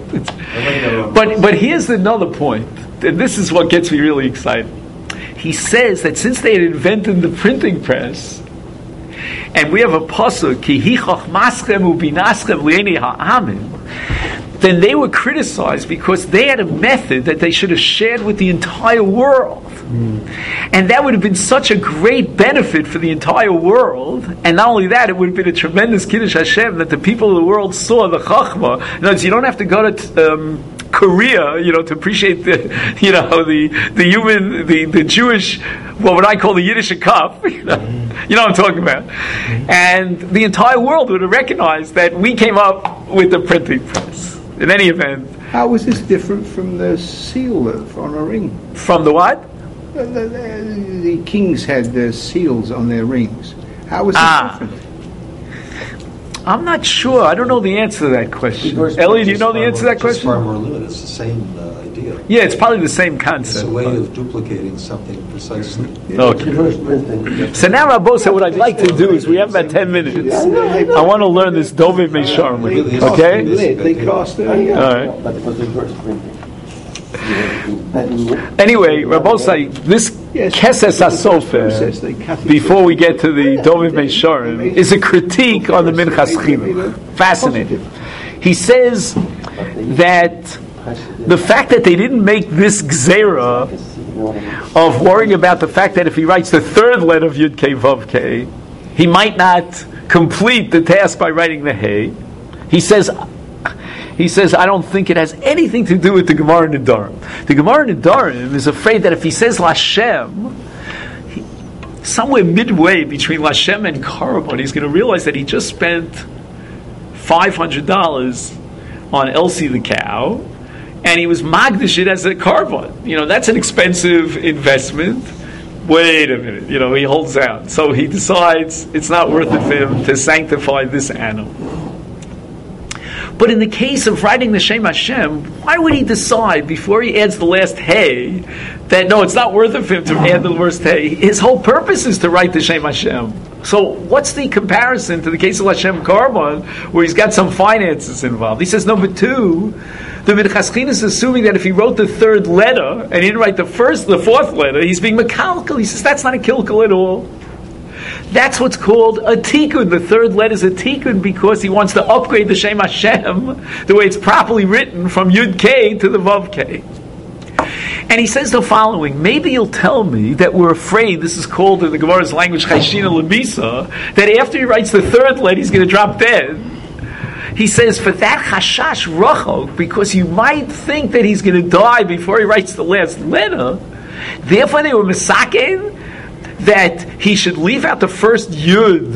but but here's another point, and this is what gets me really excited. He says that since they had invented the printing press, and we have a pasuk, Ki hi chochmaschem ubinaschem li'enei ha'amim, then they were criticized because they had a method that they should have shared with the entire world. Mm. And that would have been such a great benefit for the entire world. And not only that, it would have been a tremendous Kiddush Hashem that the people of the world saw the Chachma. In other words, you don't have to go to um, Korea, you know, to appreciate the, you know, the the human, the, the Jewish, well, what I call the Yiddish cup. You know, mm. you know what I'm talking about. Mm. And the entire world would have recognized that we came up with the printing press. In any event. How was this different from the seal on a ring? From the what? The, the, the, the kings had their seals on their rings. How was it ah. different? I'm not sure. I don't know the answer to that question. Ellie, do you know the answer to that question? It's far more limited. It's the same uh, idea. Yeah, it's probably the same concept. It's a way of duplicating something precisely. Okay. So now, Rabosa, what I'd like to do is we have about ten minutes. I want to learn this Dovei Meisharim with you. Okay? They cast it. All right. Anyway, Rabosa, this Keses HaSofer, before we get to the Dovei Meisharim, is a critique on the Minchas Chinuch. Fascinating. he says that the fact that they didn't make this gzera of worrying about the fact that if he writes the third letter of Yud Kei Vav Kei, he might not complete the task by writing the Hey. He says, he says, I don't think it has anything to do with the Gemara Nedarim. The Gemara Nedarim is afraid that if he says Lashem, he, somewhere midway between Lashem and Karban, he's going to realize that he just spent five hundred dollars on Elsie the cow, and he was magdish it as a Karban. You know, that's an expensive investment. Wait a minute, you know, he holds out. So he decides it's not worth it for him to sanctify this animal. But in the case of writing the Shem Hashem, why would he decide before he adds the last hey that no, it's not worth it for him to add the last hey? His whole purpose is to write the Shem Hashem. So what's the comparison to the case of Hashem Karban, where he's got some finances involved? He says, number two, the Minchas Chinuch is assuming that if he wrote the third letter and he didn't write the first, the fourth letter, he's being mekalkel. He says that's not a kilkel at all. That's what's called a tikkun. The third letter is a tikkun because he wants to upgrade the Shem Hashem the way it's properly written from Yud Kei to the Vav Kei. And he says the following: maybe you'll tell me that we're afraid, this is called in the Gemara's language Chayshina Lemisa, that after he writes the third letter he's going to drop dead. He says for that chashash rachok, because you might think that he's going to die before he writes the last letter, therefore they were misaken that he should leave out the first yud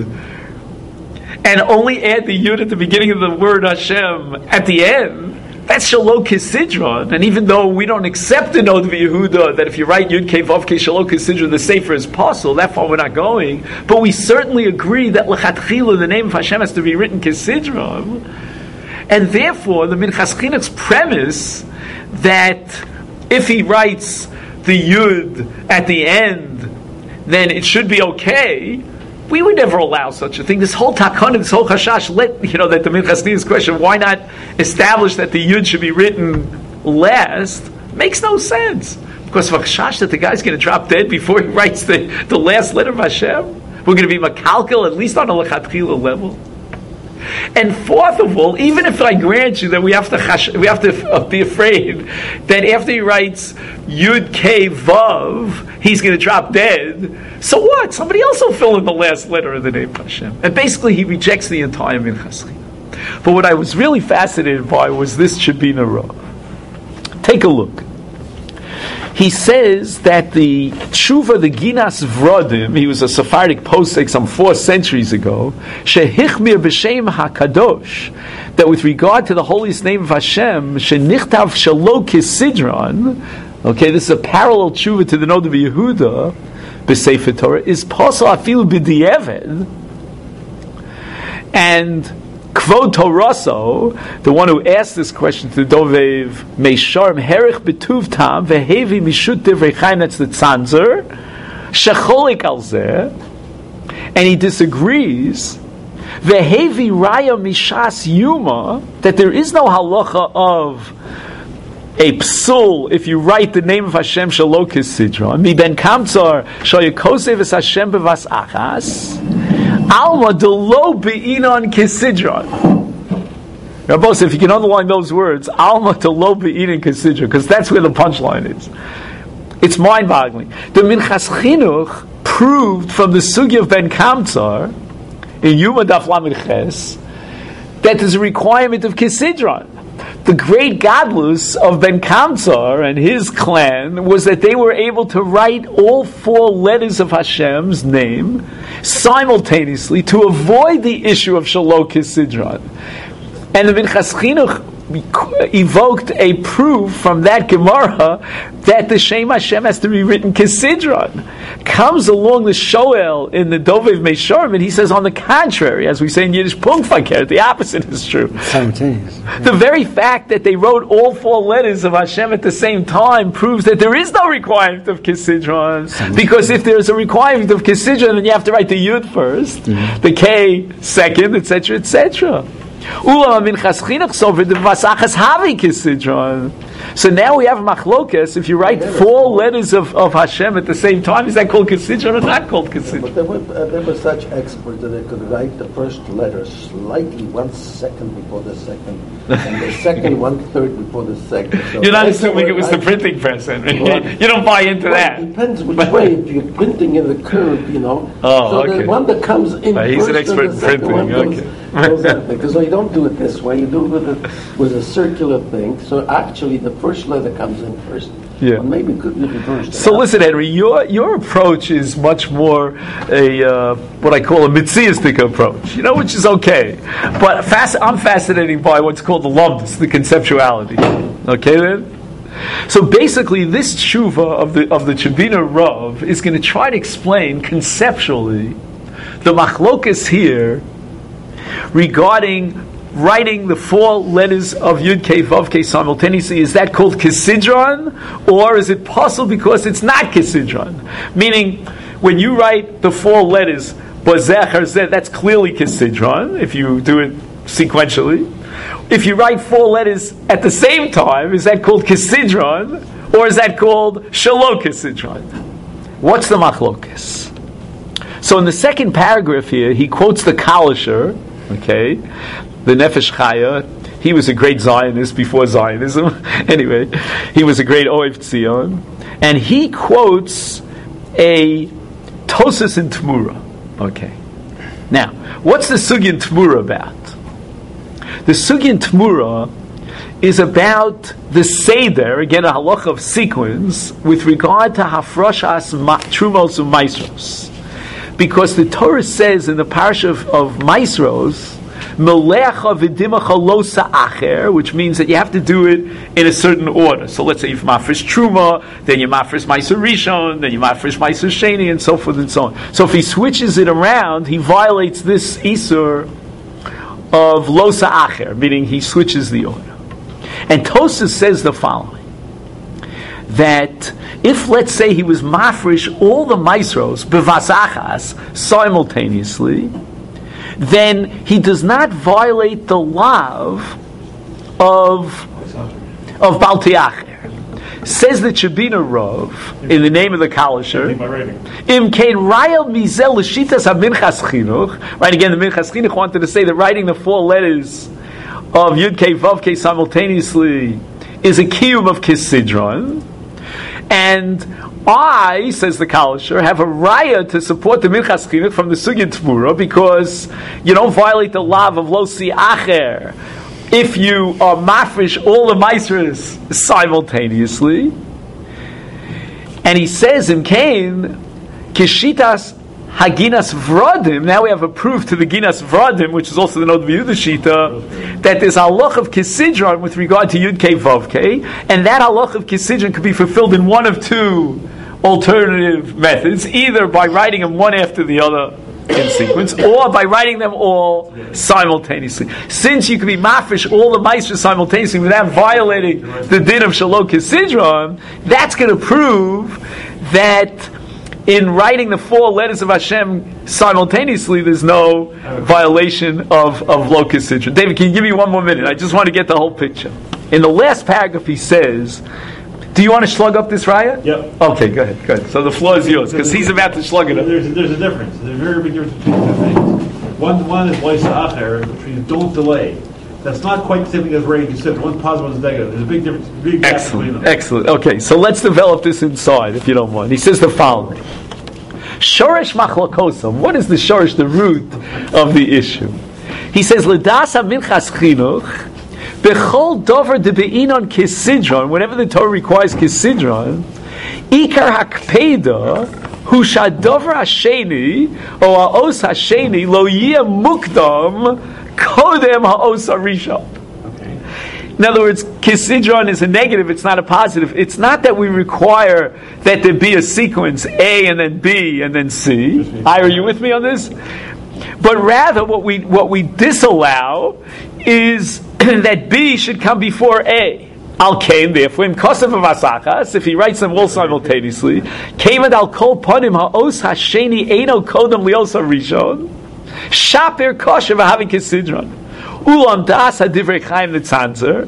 and only add the yud at the beginning of the word Hashem at the end. That's Shalom Kisidron. And even though we don't accept the Nod Yehuda that if you write Yud Kei Vav Kei Shalom Kisidron, the Sefer is possible, that far we're not going. But we certainly agree that L'chatchila, the name of Hashem, has to be written Kisidron. And therefore, the Minchas Chinuch's premise that if he writes the Yud at the end, then it should be okay. We would never allow such a thing. This whole takana, this whole chashash, let you know that the Minchas Chinuch's question, why not establish that the yud should be written last, makes no sense. Because for chashash that the guy's going to drop dead before he writes the, the last letter of Hashem, we're going to be makalkel at least on a lechatchila level. And fourth of all, even if I grant you that we have to chash, we have to be afraid that after he writes Yud Kei Vav, he's going to drop dead. So what? Somebody else will fill in the last letter of the name of Hashem. And basically, he rejects the entire Minchas Chinuch. But what I was really fascinated by was this Shebina Rav. Take a look. He says that the Tshuva, the Ginas Vrodim, he was a Sephardic posek some four centuries ago, shehichmir b'shem hakadosh, that with regard to the holiest name of Hashem, shenichtav shalo kisidron, okay, this is a parallel Tshuva to the Nod of Yehuda, b'Sefer Torah, is posel afilu b'di'eved, and Kvod Toraso, the one who asked this question to the Dovev, Meisharm Herich Betuv Tam Vehevi Mishut Divrei Chaim, that's the Tzanzer, Shecholik al Zeh, and he disagrees. Vehevi Raya Mishas Yuma, that there is no halacha of a psul if you write the name of Hashem Shalok Sidron. Mi ben Kamtzar Shoyakosev es Hashem bevas achas. Alma delo be'inon kisidron. Rabbos, if you can underline those words, Alma delo be'inon kisidron, because that's where the punchline is. It's mind-boggling. The Minchas Chinuch proved from the Sugi of Ben Kamtzar in Yuma Daf Lamed Ches that there's a requirement of kisidron. The great gadlus of Ben Kamtzar and his clan was that they were able to write all four letters of Hashem's name simultaneously to avoid the issue of Shalok Kisidron. And the Minchas Chinuch evoked a proof from that Gemara that the Shem Hashem has to be written Kisidron. Comes along the Shoel in the Dovev Meisharim, and he says, on the contrary, as we say in Yiddish, Punktverkehr, the opposite is true. Simultaneous. The very fact that they wrote all four letters of Hashem at the same time proves that there is no requirement of Kisidron. Because if there is a requirement of Kisidron, then you have to write the Yud first, mm-hmm. the K second, et cetera, et cetera. So now we have machlokas. If you write four letters of, of Hashem at the same time, is that called Kisidron or not called Kisidron? But there were, uh, there were such experts that they could write the first letter slightly one second before the second, and the second one third before the second. So You're not assuming it was the printing press, Henry. You don't buy into well, that. It depends which way. If you're printing in the curve, you know. Oh, so okay. the one that comes in Uh, he's first an expert and in the second printing, one goes, okay. goes out. Because you don't do it this way. You do it with a, with a circular thing. So actually, the first letter comes in first. Yeah. Or maybe it could be reversed. So listen, Henry, your your approach is much more a uh, what I call a mitziistic approach, you know, which is okay. But fast, I'm fascinated by what's called the lumdus, the conceptuality. Okay, then. So basically, this tshuva of the of the Chabina Rav is going to try to explain conceptually the machlokas here regarding writing the four letters of Yud Kei Vav Kei simultaneously. Is that called Kisidron, or is it possible because it's not Kisidron? Meaning, when you write the four letters Bozeh Harzeh, that's clearly Kisidron if you do it sequentially. If you write four letters at the same time, is that called Kisidron, or is that called Shalo Kisidron? What's the machlokas? So in the second paragraph here, he quotes the Kalisher, okay, the Nefesh Chaya. He was a great Zionist before Zionism. Anyway, he was a great Oev Tzion. And he quotes a Tosas in Tmura. Okay. Now, what's the Sugi in Tmura about? The Sugi in Tmura is about the Seder, again a halacha of sequence, with regard to Hafroshas Trumos and Maisros. Because the Torah says in the parasha of, of Maisros, which means that you have to do it in a certain order. So let's say you mafresh truma, then you mafresh ma'aser rishon, then you mafresh ma'aser sheni, and so forth and so on. So if he switches it around, he violates this isur of lo sa'acher, meaning he switches the order. And Tosas says the following: that if, let's say, he was mafresh all the maisros bevasachas simultaneously, then he does not violate the lav of of Bal Tiacher. Says the Chabina Rav in the name of the Kalisher. Im kein rayel mizel l'shitas haminchas chinuch. Right, again, the minchas chinuch wanted to say that writing the four letters of Yud Kei Vav Kei simultaneously is a kiyum of Kisidron, and I, says the Kalisher, have a raya to support the Minchas Chinuch from the Sugya Tmura, because you don't violate the lav of Lo Si Acher if you are mafresh all the maisras simultaneously. And he says in Cain, Kishitas Haginas Vradim, now we have a proof to the Ginas Vradim, which is also the Nod V'Yudah Shita, that there's a halach of Kisidron with regard to Yud Kei Vav Kei, and that halach of Kisidron could be fulfilled in one of two alternative methods, either by writing them one after the other in sequence, or by writing them all simultaneously. Since you can be mafresh all the maestros simultaneously without violating the din of Shalo Kisidron, that's going to prove that in writing the four letters of Hashem simultaneously, there's no violation of, of Lo Kisidron. David, can you give me one more minute? I just want to get the whole picture. In the last paragraph, he says, do you want to slug up this raya? Yep. Okay, go ahead, go ahead. So the floor is yours, because he's about to slug it up. There's, there's a difference. There's a very big difference between two things. One, one is Loisa Acher, which means don't delay. That's not quite the same thing as writing Kisidron. One's positive, one's negative. There's a big difference. Big gap between them. Excellent, excellent. Okay, so let's develop this inside, if you don't mind. He says the following. Shoresh machlokosam. What is the shoresh, the root of the issue? He says, L'dasa minchas chinuch, Bechol dover de be'inon kisidron, whenever the Torah requires kisidron, ikar hakpeda, hu shadover hasheni, or ha'os hasheni, lo yiyah mukdam, kodem ha'os harishon. In other words, kisidron is a negative, it's not a positive. It's not that we require that there be a sequence, A and then B and then C. I, are you with me on this? But rather what we what we disallow is that B should come before A. Al kain, therefore, in kosev v'asachas, if he writes them all simultaneously, keivad al kol ponim ha'os hasheni eino kodem lios harishon, shaper kosher v'having kisidron. Ulam das hadivrei chaim netzanzer.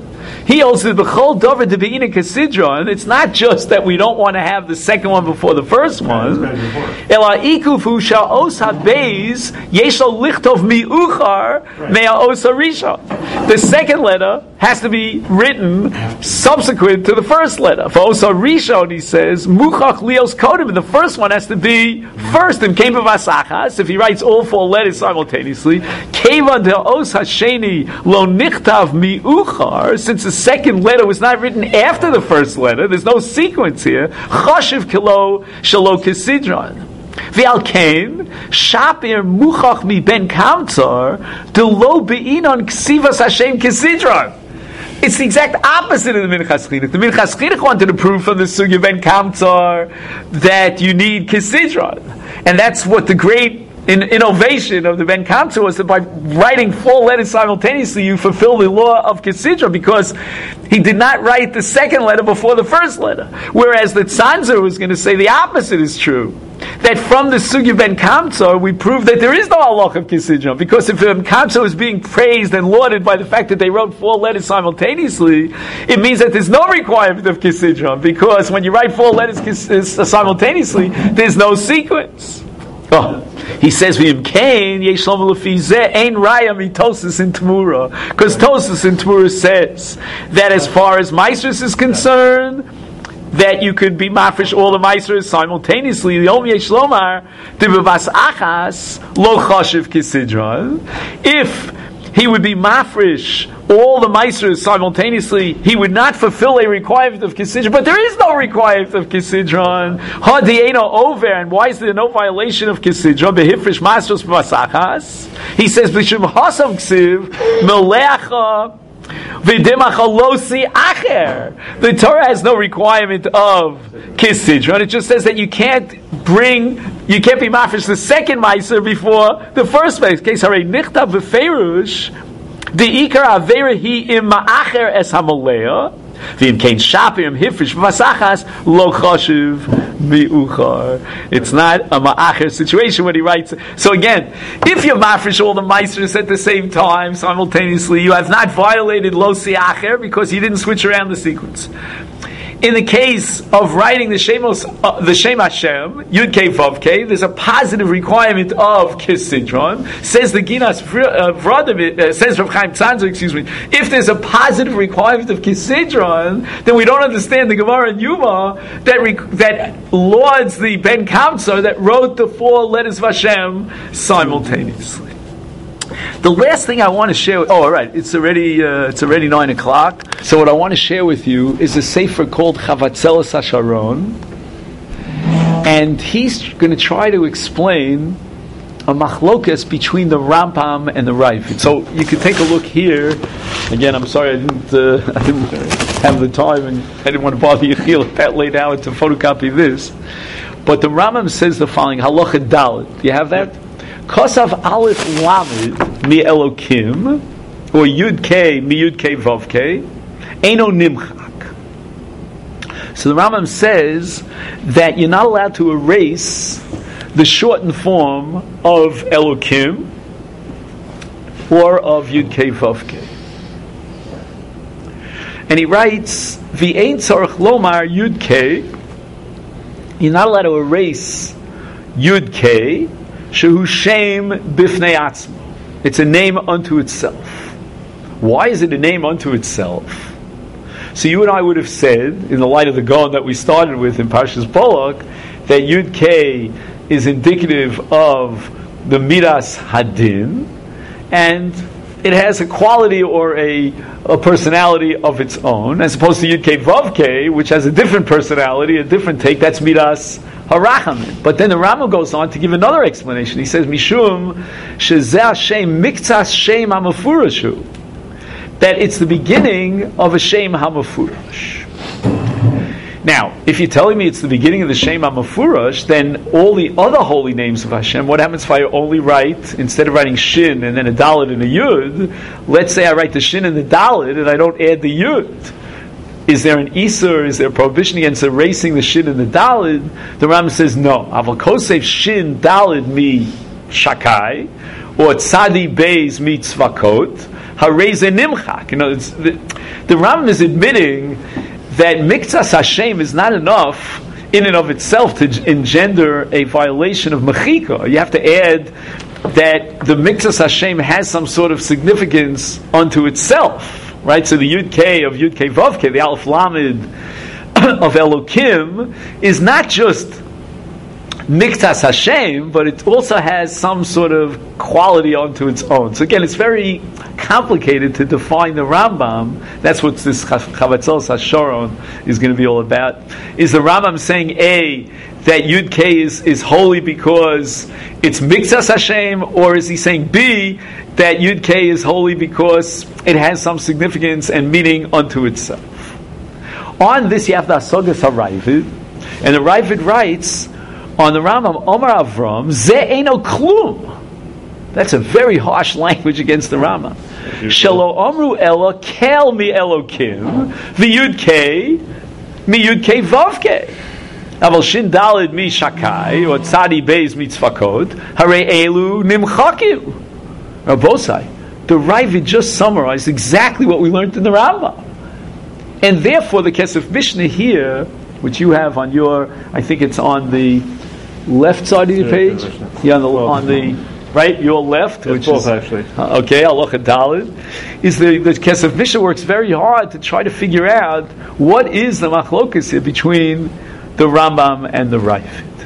He also the b'chol dover de beina kasidron. It's not just that we don't want to have the second one before the first one. Ela ikufu sha'os habeis yesho lichtov miuchar mea os harisha. The second letter has to be written subsequent to the first letter. For os harishon, he says muchach lios kodim. The first one has to be first in Keva Vasachas. If he writes all four letters simultaneously, Keva de os hasheni lo nichtav miuchar. Since the second letter was not written after the first letter, there's no sequence here. Chashiv kilo shalo kisidron. V'al kain shapir muchach mi ben kamtzar de lo beinon ksivas Hashem kisidron. It's the exact opposite of the Minchas Chinuch. The Minchas Chinuch wanted to prove from the Sugya ben Kamtzar that you need Kisidron. And that's what the great in, innovation of the Ben Kamtzar was, that by writing four letters simultaneously, you fulfill the law of Kisidron, because he did not write the second letter before the first letter. Whereas the Tzanzer was going to say the opposite is true. That from the Sugya ben Kamtzar, we prove that there is no halach of Kisidron, because if Ben Kamtzar was being praised and lauded by the fact that they wrote four letters simultaneously, it means that there's no requirement of Kisidron, because when you write four letters kis- simultaneously, there's no sequence. Oh. He says, "V'im kain yeshlom lefizeh ein raya mitosis in Tamura," because Tosis in Tamura says that as far as Maestros is concerned, that you could be mafresh all the Maestros simultaneously. The only Yeshlomar dibavas achas lo chashiv kisidron. If he would be mafresh all the Maestros simultaneously, he would not fulfill a requirement of Kisidron. But there is no requirement of Kisidron. Ha di'eno over, and why is there no violation of Kisidron? Behifresh Maestros b'masachas. He says, b'shum hasam ksiv meleacha v'demacha losi acher. The Torah has no requirement of Kisidron. It just says that you can't bring, you can't be mafresh the second Meiser before the first Meiser. Case harei nichta b'feirush the ikar avera hi im ma'acher es hamalea v'im kein shapim hifrish v'masachas lo chashiv mi'uchar. It's not a ma'acher situation when he writes. So again, if you mafresh all the meisters at the same time simultaneously, you have not violated lo si'acher, because he didn't switch around the sequence. In the case of writing the Shemos, uh, the Shem Hashem, Yud Kei Vav Kei, there's a positive requirement of Kisidron. Says the Ginas Vradimit, uh, says Rav Chaim Tzanzer, excuse me, if there's a positive requirement of Kisidron, then we don't understand the Gemara in Yuma that rec- that lauds the Ben Kamtzar that wrote the four letters of Hashem simultaneously. The last thing I want to share. Oh, all right. It's already uh, it's already nine o'clock. So what I want to share with you is a sefer called Chavatzelos HaSharon, and he's going to try to explain a machlokas between the Rambam and the Ravid. So you can take a look here. Again, I'm sorry I didn't uh, I didn't have the time, and I didn't want to bother you at that late hour to photocopy this. But the Rambam says the following: Halacha Dalet. Do you have that? Kosav Aleph Lamed mi Elokim, or Yud K mi Yud K Vav K, Eino Nimchak. So the Rambam says that you're not allowed to erase the shortened form of Elokim or of Yud K Vav K. And he writes, V'ein tzarich lomar Yud K, you're not allowed to erase Yud K, Shehu Shem Bifnei Atzmo. It's a name unto itself. Why is it a name unto itself? So you and I would have said, in the light of the Gaon that we started with in Parshas Balak, that Yud K is indicative of the Midas Hadin, and it has a quality or a, a personality of its own, as opposed to Yud K Vav K, which has a different personality, a different take. That's Midas Harachamim. But then the Rambam goes on to give another explanation. He says, Mishum shezeh Hashem miktzas Shem hamafurashu, that it's the beginning of a Shem hamafurash. Now, if you're telling me it's the beginning of the Shem HaMafurash, then all the other holy names of Hashem, what happens if I only write, instead of writing Shin and then a Dalet and a Yud, let's say I write the Shin and the Dalet and I don't add the Yud. Is there an Isur, is there a prohibition against erasing the Shin and the Dalet? The Rambam says no. Aval Kosef Shin Dalet mi Shakai, or Tzadi Beis mi Tzvakot, hareze nimchak. You know, it's, the, the Rambam is admitting that miktsas Hashem is not enough in and of itself to engender a violation of mechika. You have to add that the miktsas Hashem has some sort of significance unto itself, right? So the Yud K of Yud K Vav K, the Aleph Lamed of Elokim, is not just miktsas Hashem, but it also has some sort of quality onto its own. So again, it's very complicated to define the Rambam. That's what this Chavatzelos HaSharon is going to be all about. Is the Rambam saying A, that Yud K is, is holy because it's miktsas Hashem, or is he saying B, that Yud K is holy because it has some significance and meaning unto itself? On this you have the Asagas HaRavid, and the Ravid writes on the Rambam, Omar Avram, Ze Eino Klum. That's a very harsh language against the Rambam. Shelo Omru Ela Kel Mi Elokim V'Yud K Mi Yud K Vav K Aval Shin Dalid Mi Shakai or Tzadi Beis Mitzvakot Hare Elu Nimchakim. Rabosai, the Ravid just summarized exactly what we learned in the Rambam. And therefore the Kesef Mishnah here, which you have on your, I think it's on the left side of your page? Yeah, on the, on the right, your left, it's which both is actually. Uh, okay, Halacha Daled, is the the Kesef Mishnah works very hard to try to figure out what is the machlokas here between the Rambam and the Ravid.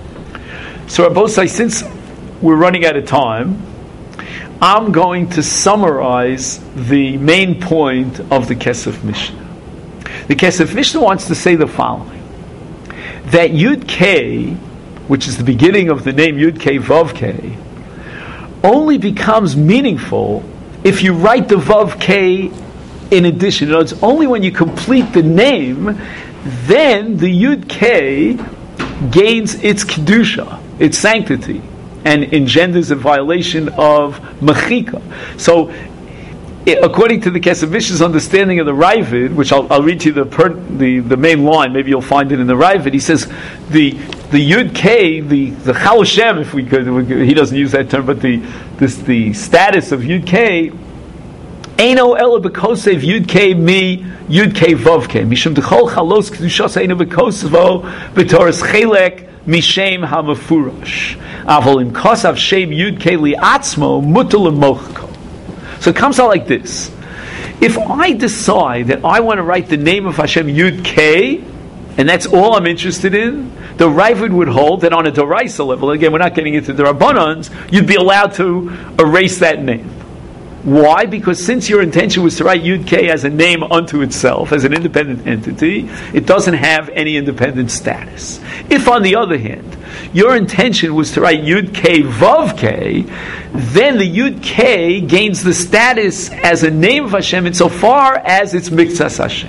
So Rabosai, since we're running out of time, I'm going to summarize the main point of the Kesef Mishnah. The Kesef Mishnah wants to say the following: that Yud K, which is the beginning of the name Yud K Vav K, only becomes meaningful if you write the Vav K in addition. You know, it's only when you complete the name, then the Yud K gains its kedusha, its sanctity, and engenders a violation of mechika. So, according to the Kesef Mishnah's understanding of the Ravid, which I'll, I'll read to you the, per, the the main line, maybe you'll find it in the Ravid, he says the the Yud K, the the Chal Shem, if we could, we could, he doesn't use that term, but the this the status of Yud K, Eino ela b'kosev Yud K mi Yud K Vav K mishum dechol chalos kedushas eino b'kosevo b'toras chelek mishem hamafurash avol im kosav shem Yud K liatzmo mutal l'mochko. So it comes out like this: if I decide that I want to write the name of Hashem Yud K, and that's all I'm interested in, the Ravid would hold that on a Doraisa level, again we're not getting into the Rabbanans, you'd be allowed to erase that name. Why? Because since your intention was to write Yud K as a name unto itself, as an independent entity, it doesn't have any independent status. If, on the other hand, your intention was to write Yud K Vav K, then the Yud K gains the status as a name of Hashem insofar as it's miktsas Hashem.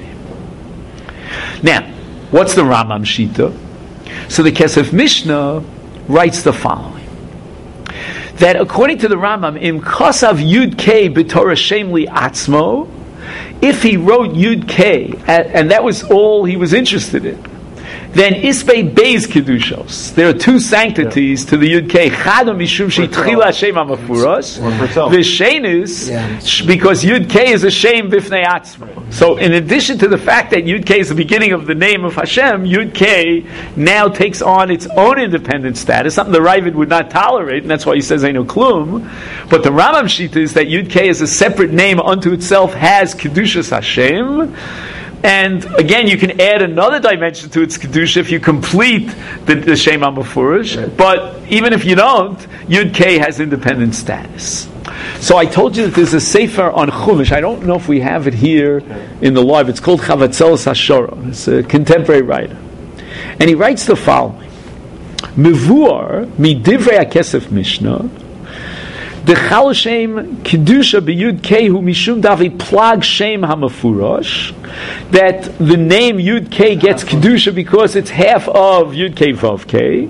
Now, what's the Rambam Shita? So the Kesef Mishnah writes the following: that according to the Rambam, im kosav Yud K b'torah shem li atzmo, if he wrote Yud K, and that was all he was interested in, then isbei beis kedushos. There are two sanctities yeah. to the Yud K. Chad mishum sheitchila Hashem amafuros, v'shenis because Yud K is a shem b'fnei atzmo. So, in addition to the fact that Yud K is the beginning of the name of Hashem, Yud K now takes on its own independent status, something the Ravid would not tolerate, and that's why he says Eino Klum. But the Rambam Shita is that Yud K is a separate name unto itself, has kedushas Hashem. And again, you can add another dimension to its kedusha if you complete the, the Shem HaMefurish. Right. But even if you don't, Yud K has independent status. So I told you that there's a sefer on Chumash. I don't know if we have it here in the live. It's called Chavatzelos HaSharon. It's a contemporary writer, and he writes the following: Mevuar midivrei HaKesef Mishnah. The Chal Shem Kedusha b'Yud K hu mishum davi plag Shem HaMefurash, that the name Yud K gets Kedusha because it's half of Yud K Vav K.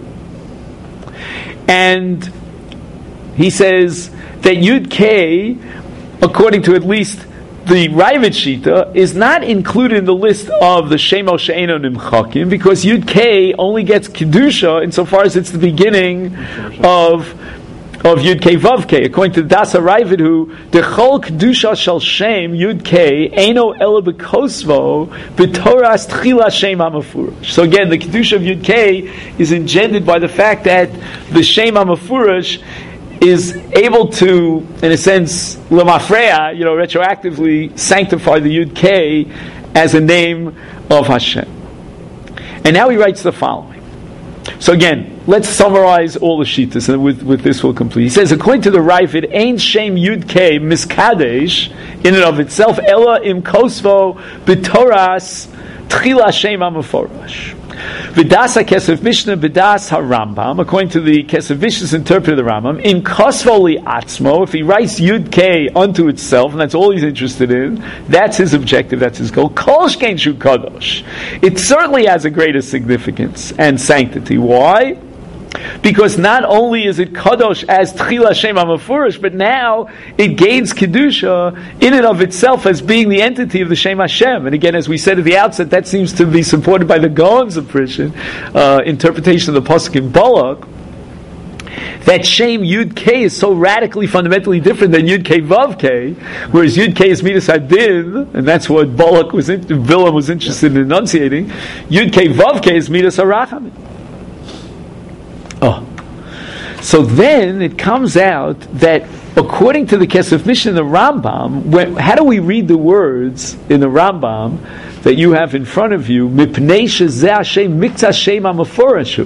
And he says that Yud K, according to at least the Ravid Shita, is not included in the list of the Shemo She'eno Nimchakim because Yud K only gets Kedusha insofar as it's the beginning of of Yud K Vav K. According to the Das HaRavid, who the Chol Kedusha Shel Shem Yud K Eino Ela B'Kosvo B'Toras Tchila Shem HaMafurash. So again, the Kedusha of Yud K is engendered by the fact that the Shem HaMafurash is able to, in a sense, L'Mafreya, you know, retroactively sanctify the Yud K as a name of Hashem. And now he writes the following. So again, let's summarize all the shittas, and with, with this we'll complete. He says, according to the Ravid, Ein Shem Yud K Miskadesh, in and of itself, Ela Im Kosvo B'Toras Tchila Shem HaMeforash. V'das HaKesef Mishnah B'das HaRambam, according to the Kesef Mishnah's interpreter of the Rambam, in Kosvo Li Atzmo, if he writes Yud K unto itself, and that's all he's interested in, that's his objective, that's his goal. Kol Shkein Shu Kadosh. It certainly has a greater significance and sanctity. Why? Because not only is it kadosh as Tchila Shem HaMefurish, but now it gains kedusha in and of itself as being the entity of the Shem Hashem. And again, as we said at the outset, that seems to be supported by the Gaon's impression, uh, interpretation of the pasuk in Balak. That Shem Yud K is so radically, fundamentally different than Yud K Vav K, whereas Yud K is Midas Hadin, and that's what Balak was, in, Bilam was interested in enunciating. Yud K Vav K is Midas HaRachamim. Oh. So then it comes out that according to the Kesef Mishnah and the Rambam, when, how do we read the words in the Rambam that you have in front of you? Mipnei shezeh Hashem miktzah Shem HaMeforashu.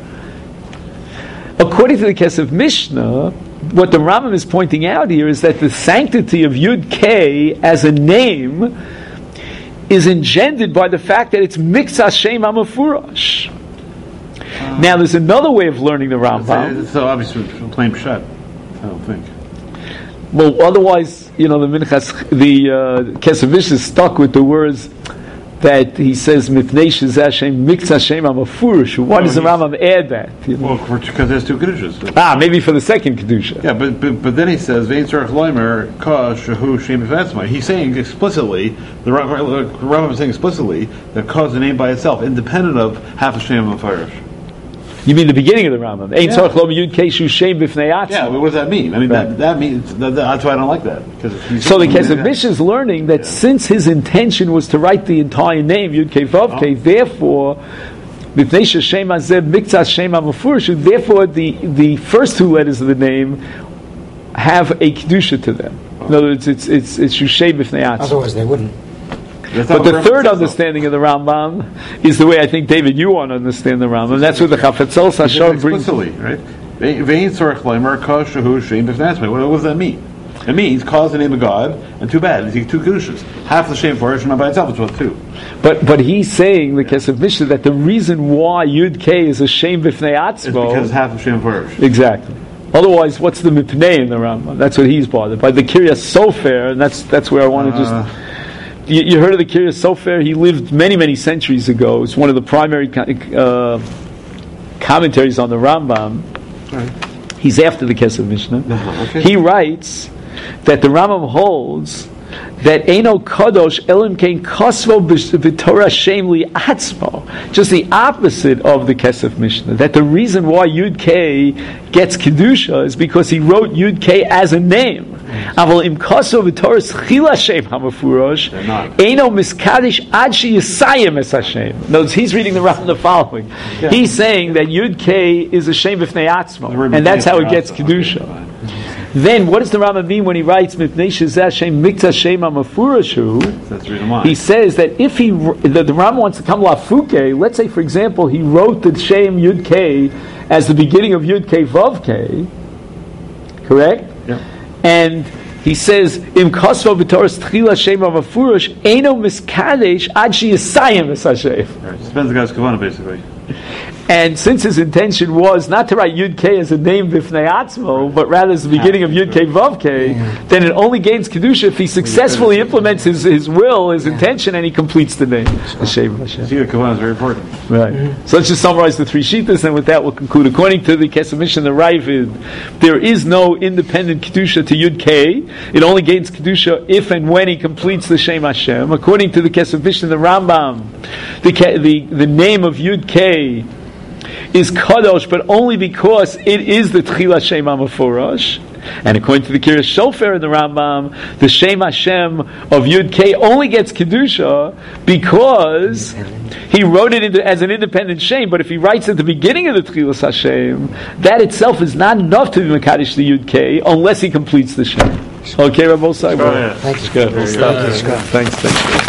According to the Kesef Mishnah, what the Rambam is pointing out here is that the sanctity of Yud K as a name is engendered by the fact that it's miktzah Shem HaMefurash. Now, there's another way of learning the Rambam. It's so obviously plain pshat, I don't think. Well, otherwise, you know, the Minchas, the uh, Kesef Mishnah is stuck with the words that he says, "Mipnei shezeh Hashem miktzah Shem HaMefurish." Why does the Rambam add that? You know? Well, because there's two kedushas. Ah, maybe for the second kedusha. Yeah, but, but but then he says, "Vein tzarich loimer ka shehu Shem b'Atzmai." He's saying explicitly, the Rambam is saying explicitly that ka is a name by itself, independent of half a Shem HaMefurish. You mean the beginning of the Rambam? Ein tzarich lo miyud kei shu shem b'fnei atzmo. Yeah, but what does that mean? I mean, Right. that, that means that, that's why I don't like that. So the Kesef Mishnah is learning that since his intention was to write the entire name Yud Kei Vav Kei, Oh. therefore, b'fnei sheshem hazeh miktzah Shem HaMefurish, therefore the the first two letters of the name have a kedusha to them. In other words, it's it's it's shushay b'fnei atzmo. Otherwise, they wouldn't. But the third understanding of the Rambam is the way I think, David, you want to understand the Rambam. That's what the Chafetzel Sashon brings. Explicitly, right? Vein tzarich loimer ka shehu Shem b'Atzmai. What does that mean? It means cause the name of God, and too bad, it's two kedushas. Half the Shem for not by itself, it's worth two. But but he's saying, the Kesef Mishnah, that the reason why Yud K is a Shem b'fnei It's atzmo. because half of Shem for Exactly. Otherwise, what's the mipnei in the Rambam? That's what he's bothered by. The Kiryas Sofer, and that's that's where I want to just. Uh, You, you heard of the Kiryas Sofer? He lived many many centuries ago. It's one of the primary uh, commentaries on the Rambam. Right. He's after the Kesef Mishnah. Uh-huh, okay. He writes that the Rambam holds that Eino Kadosh Elim Kein Kosvo B'Torah Shem Li Atzmo. Just the opposite of the Kesef Mishnah. That the reason why Yud K gets Kedusha is because he wrote Yud K as a name. Aval Im Kosvo B'Torah Tchila Shem HaMefurosh Eino Miskadish Ad She Yisayim Es Hashem. Notice he's reading the Rambam the following. Yeah. He's saying that Yud K is a Shem B'Fnei Atzmo. And that's how it gets Kedusha. Then, what does the Rambam mean when he writes "Mipnei shezeh Hashem miktzah Shem HaMefurashu"? That's the reason why. He says that if he the, the Rambam wants to come lafuke, let's say for example he wrote the Shem Yud K as the beginning of Yud K Vav K, correct? Yeah. And he says Im Kosvo B'Toras Tchila Shem HaMefurash Eino Miskadesh Ad She Yisayim Es Hashem. Right. Depends the guy's kavanah, basically. And since his intention was not to write Yud K as a name b'fnei atzmo, but rather as the beginning of Yud K Vav K, then it only gains kedusha if he successfully implements his, his will, his intention, and he completes the name. The Shem of Hashem. See, the kavanah is very important. Right. So let's just summarize the three shittas, and with that we'll conclude. According to the Kesef Mishnah and the Ravid, there is no independent kedusha to Yud K. It only gains kedusha if and when he completes the Shem Hashem. According to the Kesef Mishnah and the Rambam, the the the name of Yud K is kadosh, but only because it is the Tchila Shem HaMeforash. And according to the Kiryas Shofar in the Rambam, the Shem Hashem of Yud K only gets Kedusha because he wrote it into, as an independent Shem, but if he writes at the beginning of the Tchilas Hashem, that itself is not enough to be Mekadosh the Yud K unless he completes the Shem. Okay, Rabbi Osai? Thanks. Good. We'll stop there. Thanks, thanks.